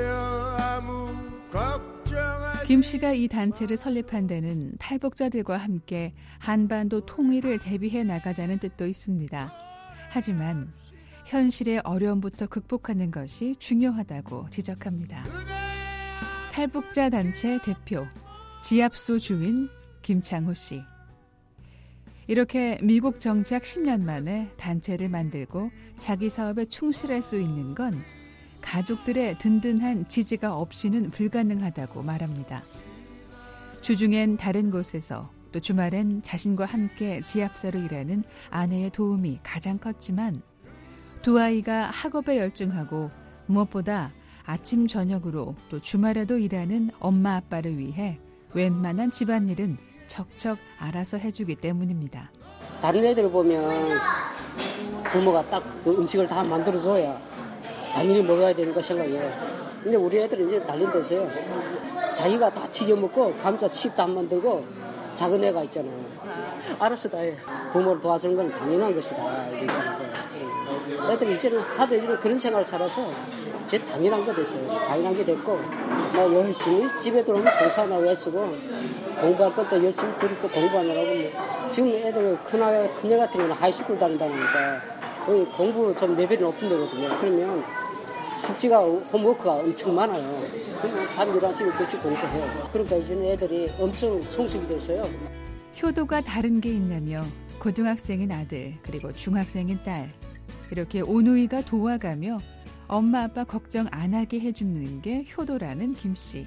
김 씨가 이 단체를 설립한 데는 탈북자들과 함께 한반도 통일을 대비해 나가자는 뜻도 있습니다. 하지만 현실의 어려움부터 극복하는 것이 중요하다고 지적합니다. 탈북자 단체 대표, 지압소 주인 김창호 씨. 이렇게 미국 정착 십 년 만에 단체를 만들고 자기 사업에 충실할 수 있는 건 가족들의 든든한 지지가 없이는 불가능하다고 말합니다. 주중엔 다른 곳에서 또 주말엔 자신과 함께 지압사로 일하는 아내의 도움이 가장 컸지만 두 아이가 학업에 열중하고 무엇보다 아침 저녁으로 또 주말에도 일하는 엄마 아빠를 위해 웬만한 집안일은 척척 알아서 해주기 때문입니다. 다른 애들을 보면 부모가 딱 그 음식을 다 만들어줘야 당연히 먹어야 되는 거 생각해요. 근데 우리 애들은 이제 달린 데서요. 자기가 다 튀겨먹고 감자 칩도 안 만들고 작은 애가 있잖아요. 알아서 다 해. 부모를 도와주는 건 당연한 것이다. 애들이 이제는 하도 그런 생활을 살아서 이제 당연한 거 됐어요. 당연한 게 됐고 뭐 열심히 집에 들어오면 청소하느라고 애쓰고 공부할 것도 열심히 들을 또 공부하느라고 뭐. 지금 애들 큰애 큰애 같은 경우는 하이스쿨 다닌다니까 거의 공부 좀 레벨이 높은 데거든요. 그러면 숙제가 홈워크가 엄청 많아요. 그러면 밤 열한 시, 열두 시 공부해요. 그러니까 이제는 애들이 엄청 성숙이 됐어요. 효도가 다른 게 있냐며 고등학생인 아들 그리고 중학생인 딸 이렇게 오누이가 도와가며 엄마 아빠 걱정 안 하게 해주는 게 효도라는 김씨.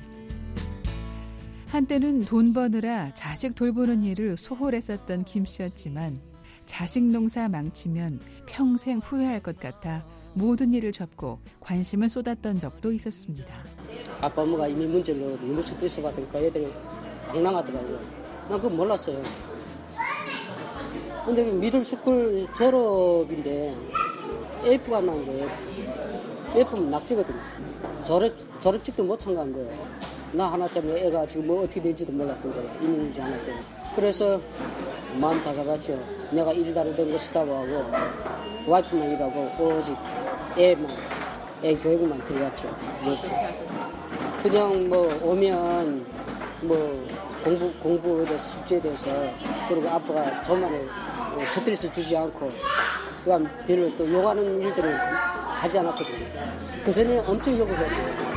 한때는 돈 버느라 자식 돌보는 일을 소홀했었던 김씨였지만 자식 농사 망치면 평생 후회할 것 같아 모든 일을 접고 관심을 쏟았던 적도 있었습니다. 아빠 엄마가 이미 문제로 너무 스트레스 받으니까 애들이 방랑하더라고요. 난 그거 몰랐어요. 근데 미들스쿨 졸업인데 F가 난 거예요. F면 낙제거든요. 졸업, 졸업식도 못 참가한 거예요. 나 하나 때문에 애가 지금 뭐 어떻게 될지도 몰랐던 거예요. 이민지 하나 때문에. 그래서 마음 다 잡았죠. 내가 일다리 된 거 쓰다보고 와이프만 일하고 오직 애만, 애 교육만 들어갔죠. 뭐 그냥 뭐 오면 뭐 공부, 공부에 대해서 숙제에 대해서 그리고 아빠가 저만에 스트레스 주지 않고 그다음 별로 또 욕하는 일들을 하지 않았거든요. 그 전에 엄청 욕을 했어요.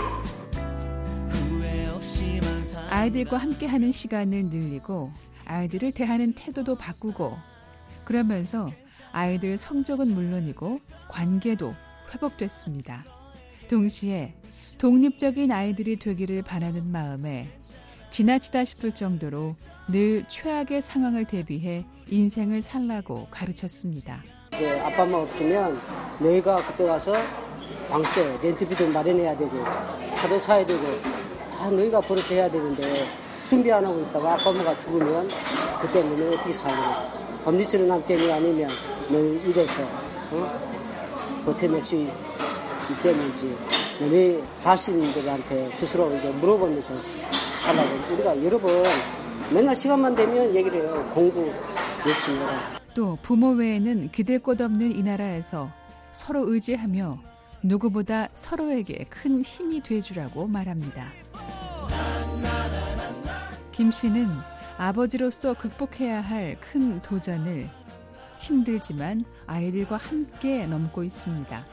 아이들과 함께하는 시간을 늘리고 아이들을 대하는 태도도 바꾸고 그러면서 아이들 성적은 물론이고 관계도 회복됐습니다. 동시에 독립적인 아이들이 되기를 바라는 마음에 지나치다 싶을 정도로 늘 최악의 상황을 대비해 인생을 살라고 가르쳤습니다. 이제 아빠 엄마 없으면 너희가 그때 가서 방세, 렌트비도 마련해야 되고 차도 사야 되고 다 너희가 벌어서 해야 되는데 준비 안 하고 있다가 아빠 엄마가 죽으면 그때 너희 어떻게 살려고 법리스는 남 때문이 아니면 너희 이래서 어? 버텨낼 수 있겠는지 너희 자신들한테 스스로 이제 물어보면서 살라고 우리가 여러 번 맨날 시간만 되면 얘기를 해요. 공부 열심히 해라. 또 부모 외에는 기댈 곳 없는 이 나라에서 서로 의지하며 누구보다 서로에게 큰 힘이 돼주라고 말합니다. 김 씨는 아버지로서 극복해야 할 큰 도전을 힘들지만 아이들과 함께 넘고 있습니다.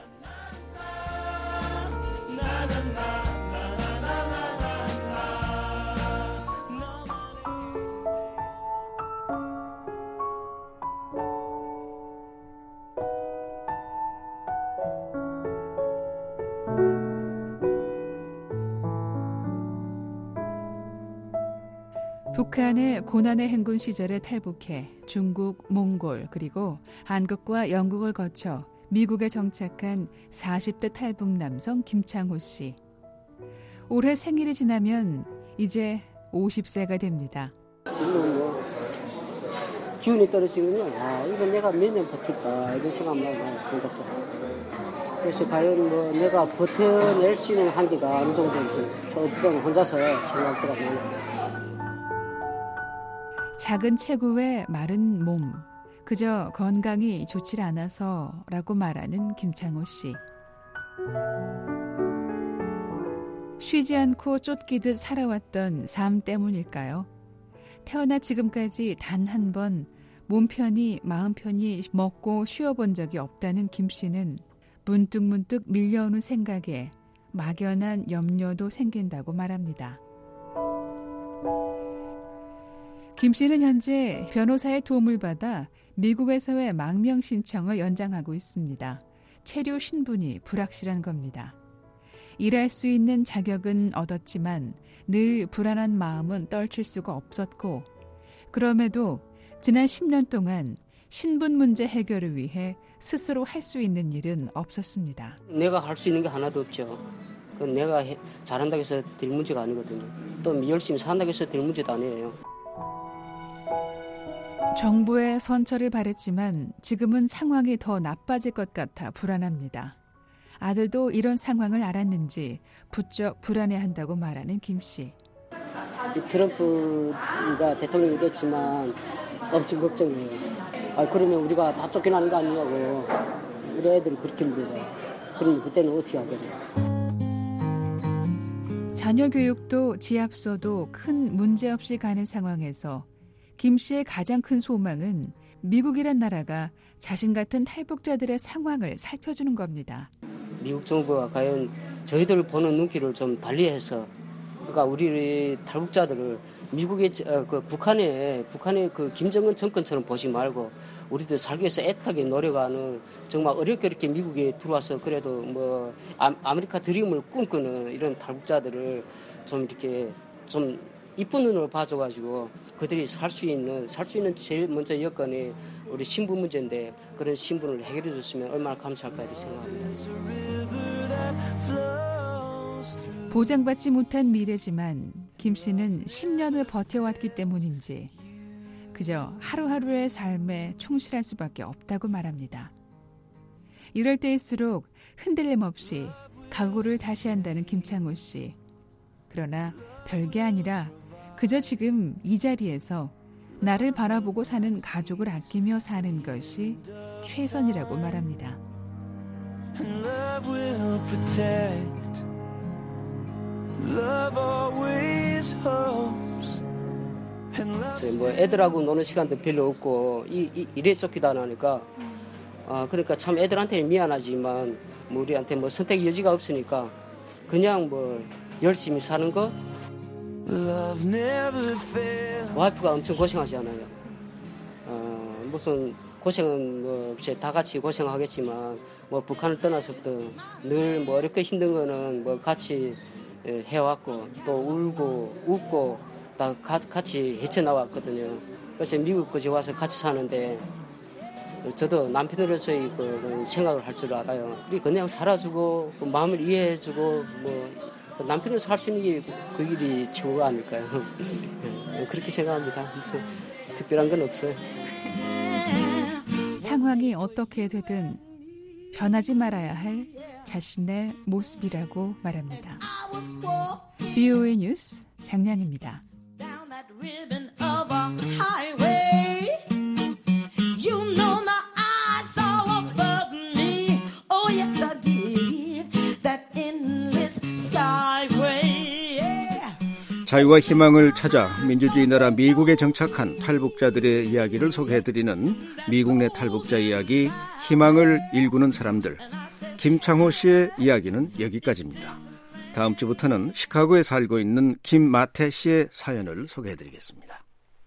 북한의 고난의 행군 시절에 탈북해 중국, 몽골 그리고 한국과 영국을 거쳐 미국에 정착한 사십 대 탈북 남성 김창호 씨. 올해 생일이 지나면 이제 오십 세가 됩니다. 뭐 기운이 떨어지면요. 아, 이거 내가 몇 년 버틸까 이런 생각만 많이 들었어요. 그래서 과연 뭐 내가 버텨낼 수 있는 한계가 어느 정도인지 저 어떻게든 혼자서 생각들가 많아요. 작은 체구에 마른 몸, 그저 건강이 좋지 않아서라고 말하는 김창호 씨. 쉬지 않고 쫓기듯 살아왔던 삶 때문일까요? 태어나 지금까지 단 한 번 몸 편히 마음 편히 먹고 쉬어본 적이 없다는 김 씨는 문득문득 밀려오는 생각에 막연한 염려도 생긴다고 말합니다. 김 씨는 현재 변호사의 도움을 받아 미국에서의 망명 신청을 연장하고 있습니다. 체류 신분이 불확실한 겁니다. 일할 수 있는 자격은 얻었지만 늘 불안한 마음은 떨칠 수가 없었고 그럼에도 지난 십 년 동안 신분 문제 해결을 위해 스스로 할 수 있는 일은 없었습니다. 내가 할 수 있는 게 하나도 없죠. 그건 내가 해, 잘한다고 해서 될 문제가 아니거든요. 또 열심히 산다고 해서 될 문제도 아니에요. 정부의 선처를 바랬지만 지금은 상황이 더 나빠질 것 같아 불안합니다. 아들도 이런 상황을 알았는지 부쩍 불안해한다고 말하는 김 씨. 트럼프가 대통령이 됐지만 엄청 걱정이에요. 아, 그러면 우리가 다 쫓겨나는 거 아니냐고. 우리 애들이 그렇게 물어봐. 그러면 그때는 어떻게 하겠냐. 자녀 교육도 지압소도 큰 문제 없이 가는 상황에서 김 씨의 가장 큰 소망은 미국이란 나라가 자신 같은 탈북자들의 상황을 살펴주는 겁니다. 미국 정부가 과연 저희들 보는 눈길을 좀 달리해서 그러니까 우리 탈북자들을 미국의 그 북한의 북한의 그 김정은 정권처럼 보지 말고 우리들 살기 위해서 애타게 노력하는 정말 어렵게 이렇게 미국에 들어와서 그래도 뭐 아, 아메리카 드림을 꿈꾸는 이런 탈북자들을 좀 이렇게 좀 이쁜 눈으로 봐줘가지고 그들이 살 수 있는 살 수 있는 제일 먼저 여건이 우리 신분 문제인데 그런 신분을 해결해 줬으면 얼마나 감사할까 이렇게 생각합니다. 보장받지 못한 미래지만 김 씨는 십 년을 버텨왔기 때문인지 그저 하루하루의 삶에 충실할 수밖에 없다고 말합니다. 이럴 때일수록 흔들림 없이 각오를 다시 한다는 김창호 씨. 그러나 별게 아니라 그저 지금 이 자리에서 나를 바라보고 사는 가족을 아끼며 사는 것이 최선이라고 말합니다. 뭐 애들하고 노는 시간도 별로 없고 이, 이, 일에 쫓기다 나니까 아 그러니까 참 애들한테는 미안하지만 뭐 우리한테 뭐 선택 여지가 없으니까 그냥 뭐 열심히 사는 거. 와이프가 엄청 고생하잖아요. 어, 무슨 고생은 뭐 다 같이 고생하겠지만 뭐 북한을 떠나서부터 늘 뭐 어렵게 힘든 거는 뭐 같이 해왔고 또 울고 웃고 다 가, 같이 헤쳐나왔거든요. 그래서 미국까지 와서 같이 사는데 저도 남편으로서의 그 생각을 할 줄 알아요. 그리고 그냥 살아주고 그 마음을 이해해주고 뭐 남편으로 살 수 있는 게 그 일이 최고가 아닐까요? 그렇게 생각합니다. 특별한 건 없어요. 상황이 어떻게 되든 변하지 말아야 할 자신의 모습이라고 말합니다. 비오에이 뉴스 장량입니다. 자유와 희망을 찾아 민주주의 나라 미국에 정착한 탈북자들의 이야기를 소개해드리는 미국 내 탈북자 이야기, 희망을 일구는 사람들. 김창호 씨의 이야기는 여기까지입니다. 다음 주부터는 시카고에 살고 있는 김마태 씨의 사연을 소개해드리겠습니다.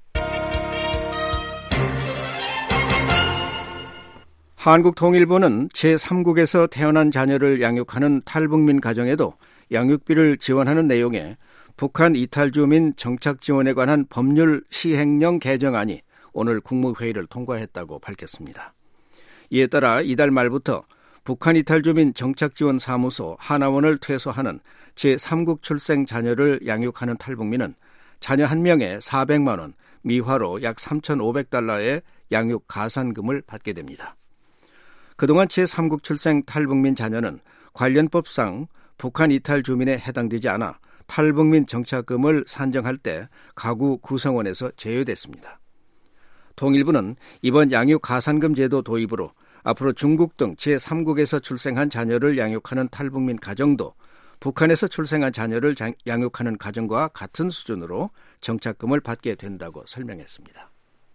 한국통일부는 제삼국에서 태어난 자녀를 양육하는 탈북민 가정에도 양육비를 지원하는 내용의 북한 이탈주민 정착지원에 관한 법률 시행령 개정안이 오늘 국무회의를 통과했다고 밝혔습니다. 이에 따라 이달 말부터 북한 이탈주민 정착지원사무소 하나원을 퇴소하는 제삼국 출생 자녀를 양육하는 탈북민은 자녀 한 명에 사백만 원, 미화로 약 삼천오백 달러의 양육 가산금을 받게 됩니다. 그동안 제삼국 출생 탈북민 자녀는 관련 법상 북한 이탈 주민에 해당되지 않아 탈북민 정착금을 산정할 때 가구 구성원에서 제외됐습니다. 통일부는 이번 양육 가산금 제도 도입으로 앞으로 중국 등 제삼국에서 출생한 자녀를 양육하는 탈북민 가정도 북한에서 출생한 자녀를 양육하는 가정과 같은 수준으로 정착금을 받게 된다고 설명했습니다.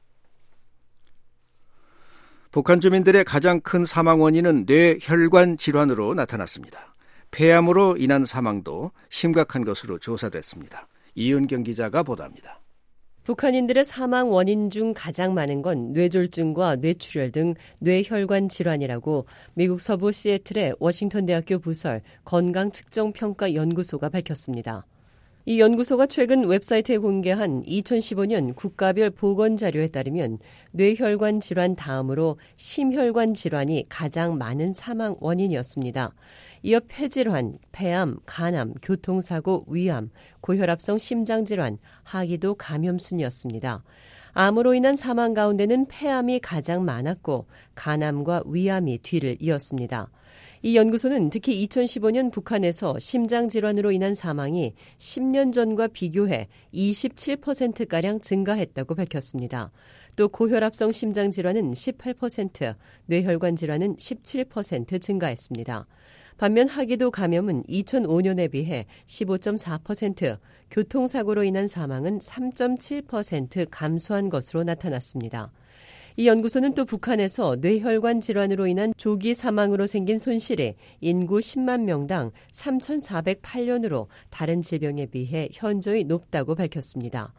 북한 주민들의 가장 큰 사망 원인은 뇌혈관 질환으로 나타났습니다. 폐암으로 인한 사망도 심각한 것으로 조사됐습니다. 이은경 기자가 보도합니다. 북한인들의 사망 원인 중 가장 많은 건 뇌졸중과 뇌출혈 등 뇌혈관 질환이라고 미국 서부 시애틀의 워싱턴 대학교 부설 건강측정평가연구소가 밝혔습니다. 이 연구소가 최근 웹사이트에 공개한 이천십오 년 국가별 보건자료에 따르면 뇌혈관 질환 다음으로 심혈관 질환이 가장 많은 사망 원인이었습니다. 이어 폐질환, 폐암, 간암, 교통사고, 위암, 고혈압성 심장질환, 하기도 감염 순이었습니다. 암으로 인한 사망 가운데는 폐암이 가장 많았고 간암과 위암이 뒤를 이었습니다. 이 연구소는 특히 이천십오 년 북한에서 심장질환으로 인한 사망이 십 년 전과 비교해 이십칠 퍼센트가량 증가했다고 밝혔습니다. 또 고혈압성 심장질환은 십팔 퍼센트, 뇌혈관 질환은 십칠 퍼센트 증가했습니다. 반면 하기도 감염은 이천오 년에 비해 십오 점 사 퍼센트, 교통사고로 인한 사망은 삼 점 칠 퍼센트 감소한 것으로 나타났습니다. 이 연구소는 또 북한에서 뇌혈관 질환으로 인한 조기 사망으로 생긴 손실이 인구 십만 명당 삼천사백팔 년으로 다른 질병에 비해 현저히 높다고 밝혔습니다.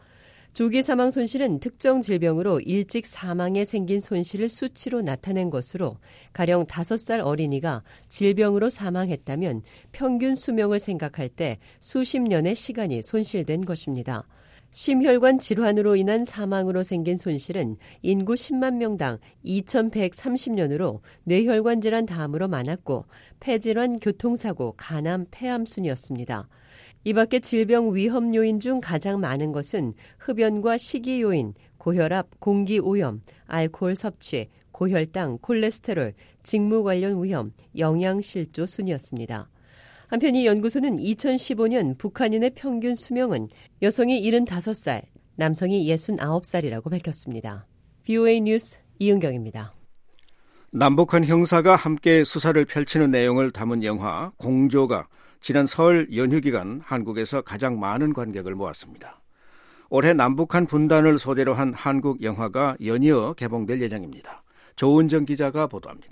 조기 사망 손실은 특정 질병으로 일찍 사망에 생긴 손실을 수치로 나타낸 것으로 가령 다섯 살 어린이가 질병으로 사망했다면 평균 수명을 생각할 때 수십 년의 시간이 손실된 것입니다. 심혈관 질환으로 인한 사망으로 생긴 손실은 인구 십만 명당 이천백삼십 년으로 뇌혈관 질환 다음으로 많았고 폐질환, 교통사고, 간암, 폐암 순이었습니다. 이 밖에 질병 위험 요인 중 가장 많은 것은 흡연과 식이 요인, 고혈압, 공기오염, 알코올 섭취, 고혈당, 콜레스테롤, 직무 관련 위험, 영양실조 순이었습니다. 한편 이 연구소는 이천십오 년 북한인의 평균 수명은 여성이 칠십오 살, 남성이 육십구 살이라고 밝혔습니다. 브이오에이 뉴스 이은경입니다. 남북한 형사가 함께 수사를 펼치는 내용을 담은 영화 공조가 지난 설 연휴 기간 한국에서 가장 많은 관객을 모았습니다. 올해 남북한 분단을 소재로 한 한국 영화가 연이어 개봉될 예정입니다. 조은정 기자가 보도합니다.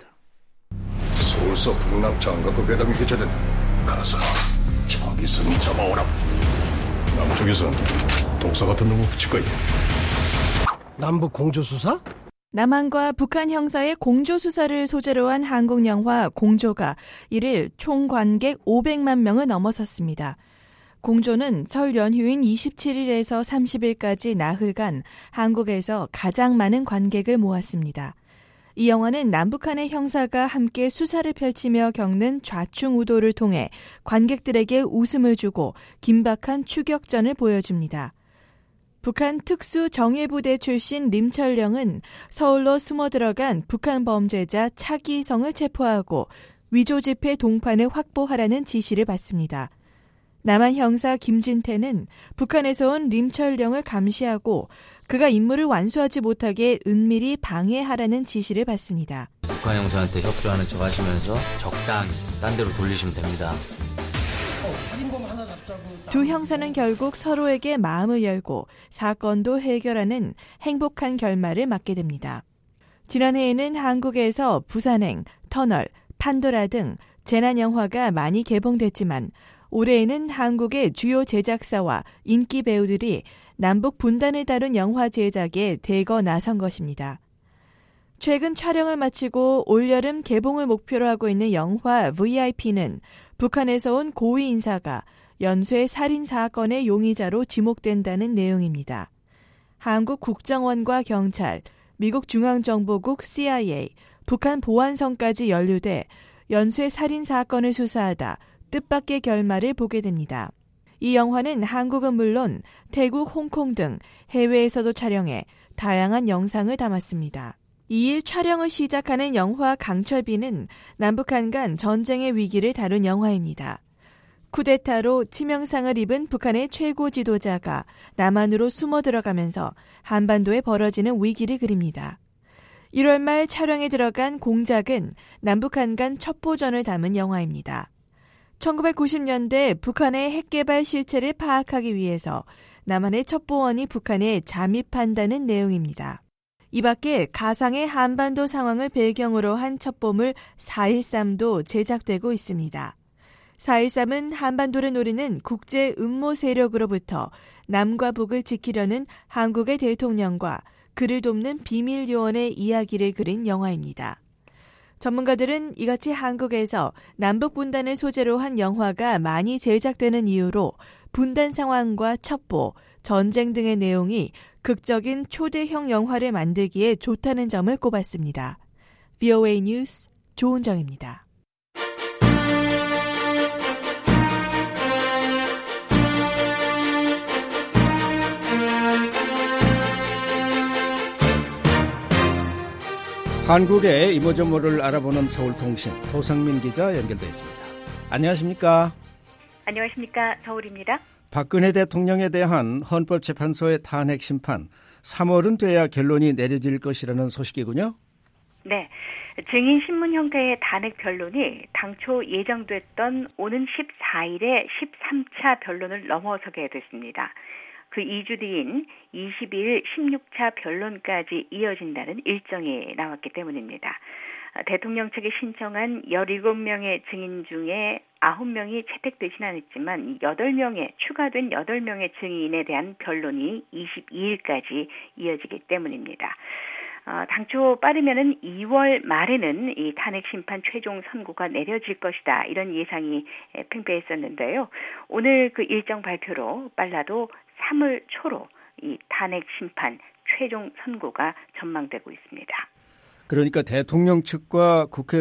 서울서 북남 장갑과 배당이 개최된 가서 저기서 잡아오라. 남쪽에서 독사 같은 놈을 붙일 거야. 남북 공조수사? 남한과 북한 형사의 공조수사를 소재로 한 한국 영화 공조가 일일 총 관객 오백만 명을 넘어섰습니다. 공조는 설 연휴인 이십칠 일에서 삼십 일까지 나흘간 한국에서 가장 많은 관객을 모았습니다. 이 영화는 남북한의 형사가 함께 수사를 펼치며 겪는 좌충우돌을 통해 관객들에게 웃음을 주고 긴박한 추격전을 보여줍니다. 북한 특수정예부대 출신 림철령은 서울로 숨어 들어간 북한 범죄자 차기성을 체포하고 위조지폐 동판을 확보하라는 지시를 받습니다. 남한 형사 김진태는 북한에서 온 림철령을 감시하고 그가 임무를 완수하지 못하게 은밀히 방해하라는 지시를 받습니다. 북한 형사한테 협조하는 척 하시면서 적당히 딴 데로 돌리시면 됩니다. 두 형사는 결국 서로에게 마음을 열고 사건도 해결하는 행복한 결말을 맞게 됩니다. 지난해에는 한국에서 부산행, 터널, 판도라 등 재난 영화가 많이 개봉됐지만 올해에는 한국의 주요 제작사와 인기 배우들이 남북 분단을 다룬 영화 제작에 대거 나선 것입니다. 최근 촬영을 마치고 올여름 개봉을 목표로 하고 있는 영화 브이아이피는 북한에서 온 고위 인사가 연쇄 살인 사건의 용의자로 지목된다는 내용입니다. 한국 국정원과 경찰, 미국 중앙정보국 씨아이에이, 북한 보안성까지 연루돼 연쇄 살인 사건을 수사하다 뜻밖의 결말을 보게 됩니다. 이 영화는 한국은 물론 태국, 홍콩 등 해외에서도 촬영해 다양한 영상을 담았습니다. 이 일 촬영을 시작하는 영화 강철비는 남북한 간 전쟁의 위기를 다룬 영화입니다. 쿠데타로 치명상을 입은 북한의 최고 지도자가 남한으로 숨어 들어가면서 한반도에 벌어지는 위기를 그립니다. 일월 말 촬영에 들어간 공작은 남북한 간 첩보전을 담은 영화입니다. 천구백구십 년대 북한의 핵개발 실체를 파악하기 위해서 남한의 첩보원이 북한에 잠입한다는 내용입니다. 이 밖에 가상의 한반도 상황을 배경으로 한 첩보물 사 일삼도 제작되고 있습니다. 사 일삼은 한반도를 노리는 국제 음모 세력으로부터 남과 북을 지키려는 한국의 대통령과 그를 돕는 비밀 요원의 이야기를 그린 영화입니다. 전문가들은 이같이 한국에서 남북 분단을 소재로 한 영화가 많이 제작되는 이유로 분단 상황과 첩보, 전쟁 등의 내용이 극적인 초대형 영화를 만들기에 좋다는 점을 꼽았습니다. 브이오에이 뉴스 조은정입니다. 한국의 이모저모를 알아보는 서울통신 도성민 기자 연결되어 있습니다. 안녕하십니까? 안녕하십니까? 서울입니다. 박근혜 대통령에 대한 헌법재판소의 탄핵 심판 삼월은 돼야 결론이 내려질 것이라는 소식이군요. 네. 증인 신문 형태의 탄핵 변론이 당초 예정됐던 오는 십사 일에 십삼 차 변론을 넘어서게 됐습니다. 그 이 주 뒤인 이십 일 십육 차 변론까지 이어진다는 일정이 나왔기 때문입니다. 대통령 측이 신청한 열일곱 명의 증인 중에 아홉 명이 채택되진 않았지만 여덟 명의 추가된 여덟 명의 증인에 대한 변론이 이십이 일까지 이어지기 때문입니다. 어, 당초 빠르면은 이월 말에는 이 탄핵 심판 최종 선고가 내려질 것이다. 이런 예상이 팽배했었는데요. 오늘 그 일정 발표로 빨라도 삼월 초로 이 탄핵 심판 최종 선고가 전망되고 있습니다. 그러니까 대통령 측과 국회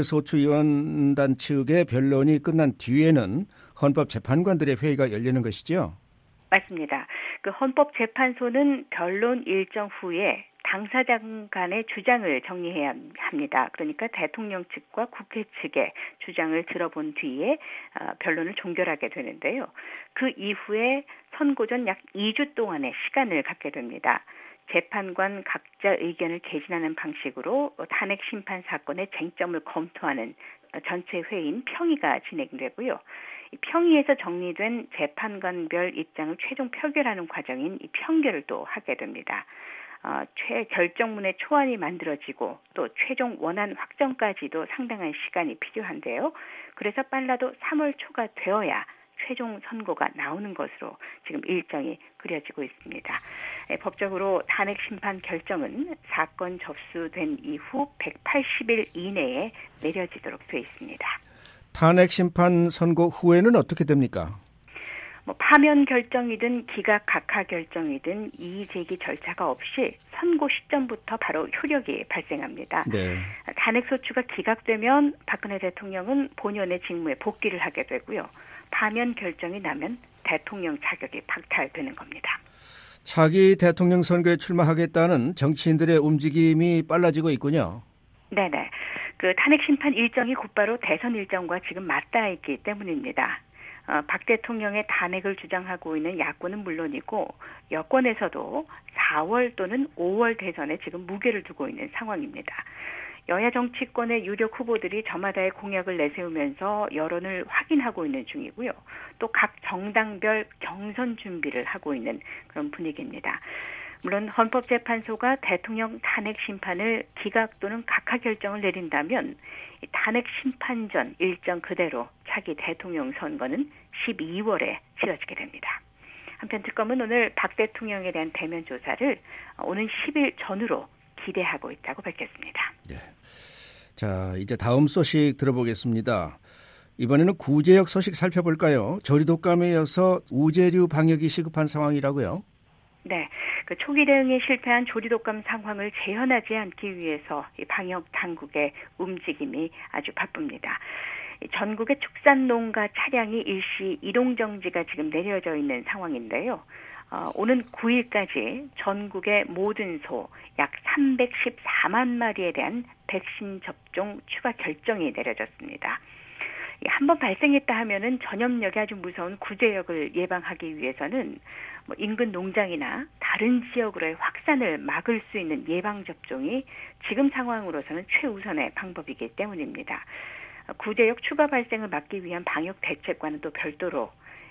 소추위원단 측의 변론이 끝난 뒤에는 헌법재판관들의 회의가 열리는 것이죠? 맞습니다. 그 헌법재판소는 변론 일정 후에 당사자 간의 주장을 정리해야 합니다. 그러니까 대통령 측과 국회 측의 주장을 들어본 뒤에 변론을 종결하게 되는데요. 그 이후에 선고 전 약 이 주 동안의 시간을 갖게 됩니다. 재판관 각자 의견을 개진하는 방식으로 탄핵 심판 사건의 쟁점을 검토하는 전체 회의인 평의가 진행되고요. 평의에서 정리된 재판관별 입장을 최종 표결하는 과정인 이 평결을 또 하게 됩니다. 어, 최 결정문의 초안이 만들어지고 또 최종 원안 확정까지도 상당한 시간이 필요한데요. 그래서 빨라도 삼월 초가 되어야 최종 선고가 나오는 것으로 지금 일정이 그려지고 있습니다. 예, 법적으로 탄핵 심판 결정은 사건 접수된 이후 백팔십 일 이내에 내려지도록 되어 있습니다. 탄핵 심판 선고 후에는 어떻게 됩니까? 뭐 파면 결정이든 기각 각하 결정이든 이의 제기 절차가 없이 선고 시점부터 바로 효력이 발생합니다. 네. 탄핵 소추가 기각되면 박근혜 대통령은 본연의 직무에 복귀를 하게 되고요. 파면 결정이 나면 대통령 자격이 박탈되는 겁니다. 차기 대통령 선거에 출마하겠다는 정치인들의 움직임이 빨라지고 있군요. 네네. 그 탄핵 심판 일정이 곧바로 대선 일정과 지금 맞닿아 있기 때문입니다. 어, 박 대통령의 탄핵을 주장하고 있는 야권은 물론이고 여권에서도 사월 또는 오월 대선에 지금 무게를 두고 있는 상황입니다. 여야 정치권의 유력 후보들이 저마다의 공약을 내세우면서 여론을 확인하고 있는 중이고요. 또 각 정당별 경선 준비를 하고 있는 그런 분위기입니다. 물론 헌법재판소가 대통령 탄핵 심판을 기각 또는 각하 결정을 내린다면 탄핵 심판 전 일정 그대로 차기 대통령 선거는 십이월에 치러지게 됩니다. 한편 특검은 오늘 박 대통령에 대한 대면 조사를 오는 십 일 전후로 기대하고 있다고 밝혔습니다. 네. 자, 이제 다음 소식 들어보겠습니다. 이번에는 구제역 소식 살펴볼까요? 조리독감에 이어서 우제류 방역이 시급한 상황이라고요? 네, 그 초기 대응에 실패한 조리독감 상황을 재현하지 않기 위해서 이 방역 당국의 움직임이 아주 바쁩니다. 전국의 축산농가 차량이 일시 이동정지가 지금 내려져 있는 상황인데요. 어, 오는 구 일까지 전국의 모든 소 약 삼백십사만 마리에 대한 백신 접종 추가 결정이 내려졌습니다. 한번 발생했다 하면은 전염력이 아주 무서운 구제역을 예방하기 위해서는 뭐 인근 농장이나 다른 지역으로의 확산을 막을 수 있는 예방 접종이 지금 상황으로서는 최우선의 방법이기 때문입니다. 구제역 추가 발생을 막기 위한 방역 대책과는 또 별도로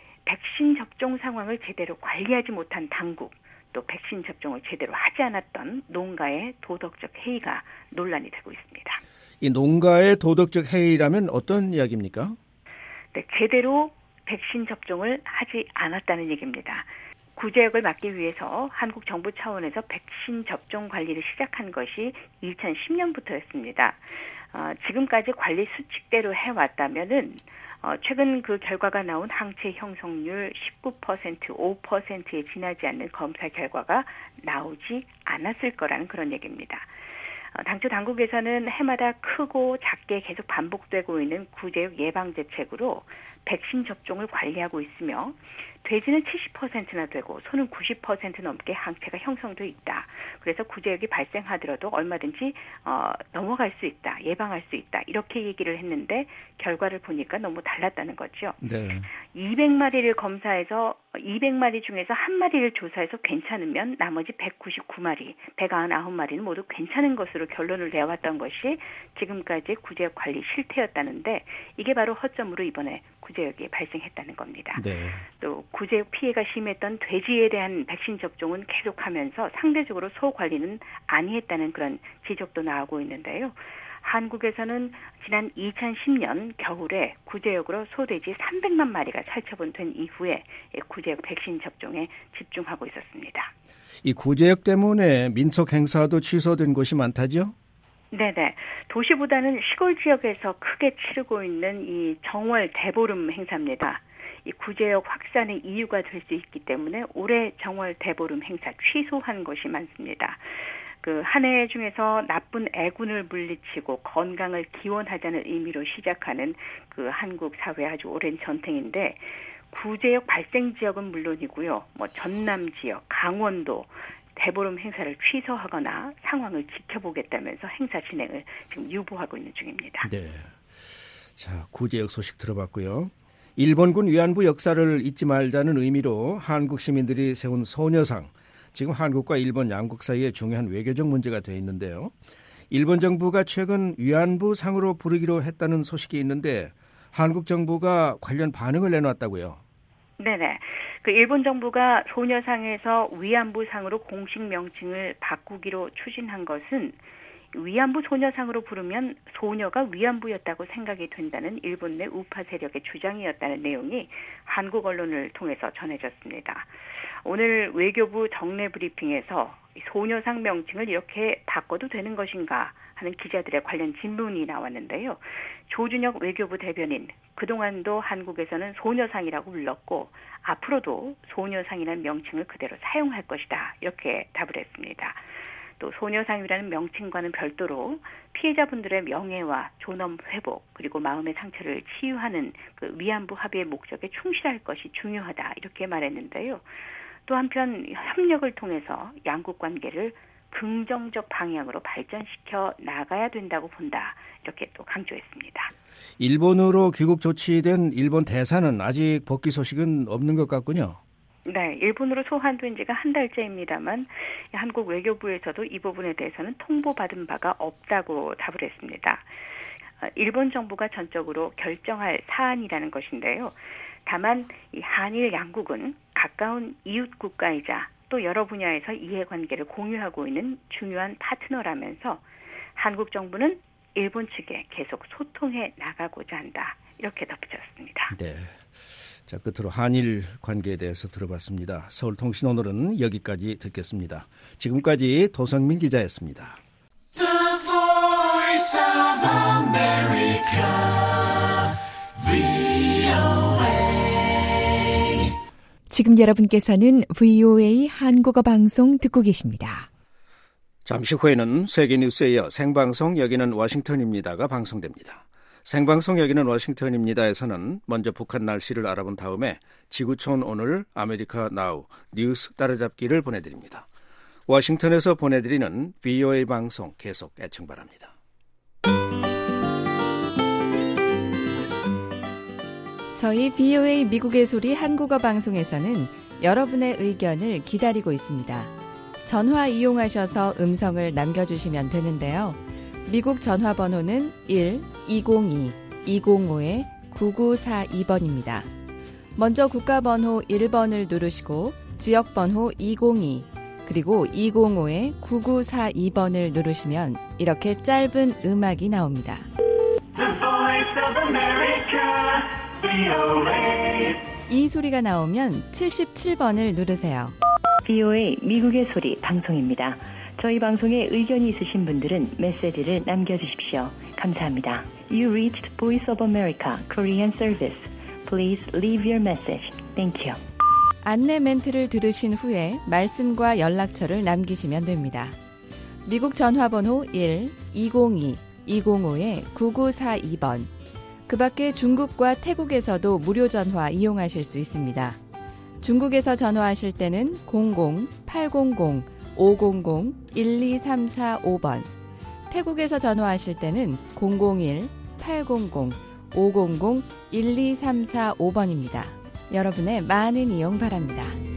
백신 접종 상황을 제대로 관리하지 못한 당국, 또 백신 접종을 제대로 하지 않았던 농가의 도덕적 해이가 논란이 되고 있습니다. 이 농가의 도덕적 해이라면 어떤 이야기입니까? 네, 제대로 백신 접종을 하지 않았다는 얘기입니다. 구제역을 막기 위해서 한국 정부 차원에서 백신 접종 관리를 시작한 것이 이천십 년부터였습니다. 어, 지금까지 관리 수칙대로 해왔다면은 어, 최근 그 결과가 나온 항체 형성률 십구 퍼센트, 오 퍼센트에 지나지 않는 검사 결과가 나오지 않았을 거라는 그런 얘기입니다. 어, 당초 당국에서는 해마다 크고 작게 계속 반복되고 있는 구제역 예방 대책으로 백신 접종을 관리하고 있으며 돼지는 칠십 퍼센트나 되고 소는 구십 퍼센트 넘게 항체가 형성돼 있다. 그래서 구제역이 발생하더라도 얼마든지 어, 넘어갈 수 있다. 예방할 수 있다. 이렇게 얘기를 했는데 결과를 보니까 너무 달랐다는 거죠. 네. 이백 마리를 검사해서 이백 마리 중에서 한 마리를 조사해서 괜찮으면 나머지 백구십구 마리, 백구십구 마리는 모두 괜찮은 것으로 결론을 내왔던 것이 지금까지 구제역 관리 실태였다는데 이게 바로 허점으로 이번에 구제역이 발생했다는 겁니다. 네. 또 구제역 피해가 심했던 돼지에 대한 백신 접종은 계속하면서 상대적으로 소 관리는 아니했다는 그런 지적도 나오고 있는데요. 한국에서는 지난 이천십 년 겨울에 구제역으로 소돼지 삼백만 마리가 살처분된 이후에 구제역 백신 접종에 집중하고 있었습니다. 이 구제역 때문에 민속 행사도 취소된 곳이 많다죠? 네네. 도시보다는 시골 지역에서 크게 치르고 있는 이 정월 대보름 행사입니다. 이 구제역 확산의 이유가 될 수 있기 때문에 올해 정월 대보름 행사 취소한 곳이 많습니다. 그 한 해 중에서 나쁜 애군을 물리치고 건강을 기원하자는 의미로 시작하는 그 한국 사회의 아주 오랜 전통인데 구제역 발생 지역은 물론이고요. 뭐 전남 지역, 강원도 대보름 행사를 취소하거나 상황을 지켜보겠다면서 행사 진행을 지금 유보하고 있는 중입니다. 네. 자, 구제역 소식 들어봤고요. 일본군 위안부 역사를 잊지 말자는 의미로 한국 시민들이 세운 소녀상, 지금 한국과 일본 양국 사이에 중요한 외교적 문제가 돼 있는데요. 일본 정부가 최근 위안부 상으로 부르기로 했다는 소식이 있는데 한국 정부가 관련 반응을 내놨다고요. 네네. 그 일본 정부가 소녀상에서 위안부상으로 공식 명칭을 바꾸기로 추진한 것은 위안부 소녀상으로 부르면 소녀가 위안부였다고 생각이 된다는 일본 내 우파 세력의 주장이었다는 내용이 한국 언론을 통해서 전해졌습니다. 오늘 외교부 정례 브리핑에서 소녀상 명칭을 이렇게 바꿔도 되는 것인가 하는 기자들의 관련 질문이 나왔는데요. 조준혁 외교부 대변인, 그동안도 한국에서는 소녀상이라고 불렀고 앞으로도 소녀상이라는 명칭을 그대로 사용할 것이다. 이렇게 답을 했습니다. 또 소녀상이라는 명칭과는 별도로 피해자분들의 명예와 존엄 회복 그리고 마음의 상처를 치유하는 그 위안부 합의의 목적에 충실할 것이 중요하다. 이렇게 말했는데요. 또 한편 협력을 통해서 양국 관계를 긍정적 방향으로 발전시켜 나가야 된다고 본다. 이렇게 또 강조했습니다. 일본으로 귀국 조치된 일본 대사는 아직 복귀 소식은 없는 것 같군요. 네, 일본으로 소환된 지가 한 달째입니다만 한국 외교부에서도 이 부분에 대해서는 통보받은 바가 없다고 답을 했습니다. 일본 정부가 전적으로 결정할 사안이라는 것인데요. 다만 이 한일 양국은 가까운 이웃 국가이자 또 여러 분야에서 이해관계를 공유하고 있는 중요한 파트너라면서 한국 정부는 일본 측에 계속 소통해 나가고자 한다. 이렇게 덧붙였습니다. 네. 자, 끝으로 한일 관계에 대해서 들어봤습니다. 서울통신 오늘은 여기까지 듣겠습니다. 지금까지 도성민 기자였습니다. The Voice of America, 브이오에이. 지금 여러분께서는 브이오에이 한국어 방송 듣고 계십니다. 잠시 후에는 세계뉴스에 이어 생방송 여기는 워싱턴입니다가 방송됩니다. 생방송 여기는 워싱턴입니다에서는 먼저 북한 날씨를 알아본 다음에 지구촌 오늘 아메리카 나우 뉴스 따라잡기를 보내드립니다. 워싱턴에서 보내드리는 브이오에이 방송 계속 애청 바랍니다. 저희 브이오에이 미국의 소리 한국어 방송에서는 여러분의 의견을 기다리고 있습니다. 전화 이용하셔서 음성을 남겨주시면 되는데요. 미국 전화번호는 일 이공이 이공오 구구사이 번입니다. 먼저 국가번호 일 번을 누르시고 지역번호 이공이 그리고 이공오 구구사이 번을 누르시면 이렇게 짧은 음악이 나옵니다. The Voice of America, 브이오에이. 이 소리가 나오면 칠십칠 번을 누르세요. 브이오에이 미국의 소리 방송입니다. 저희 방송에 의견이 있으신 분들은 메시지를 남겨주십시오. 감사합니다. You reached Voice of America Korean Service. Please leave your message. Thank you. 안내 멘트를 들으신 후에 말씀과 연락처를 남기시면 됩니다. 미국 전화번호 일 이공이 이공오 구구사이 번. 그 밖에 중국과 태국에서도 무료 전화 이용하실 수 있습니다. 중국에서 전화하실 때는 공공 팔공공 오공공 일이삼사오 번, 태국에서 전화하실 때는 공공일 팔공공 오공공 일이삼사오 번입니다. 여러분의 많은 이용 바랍니다.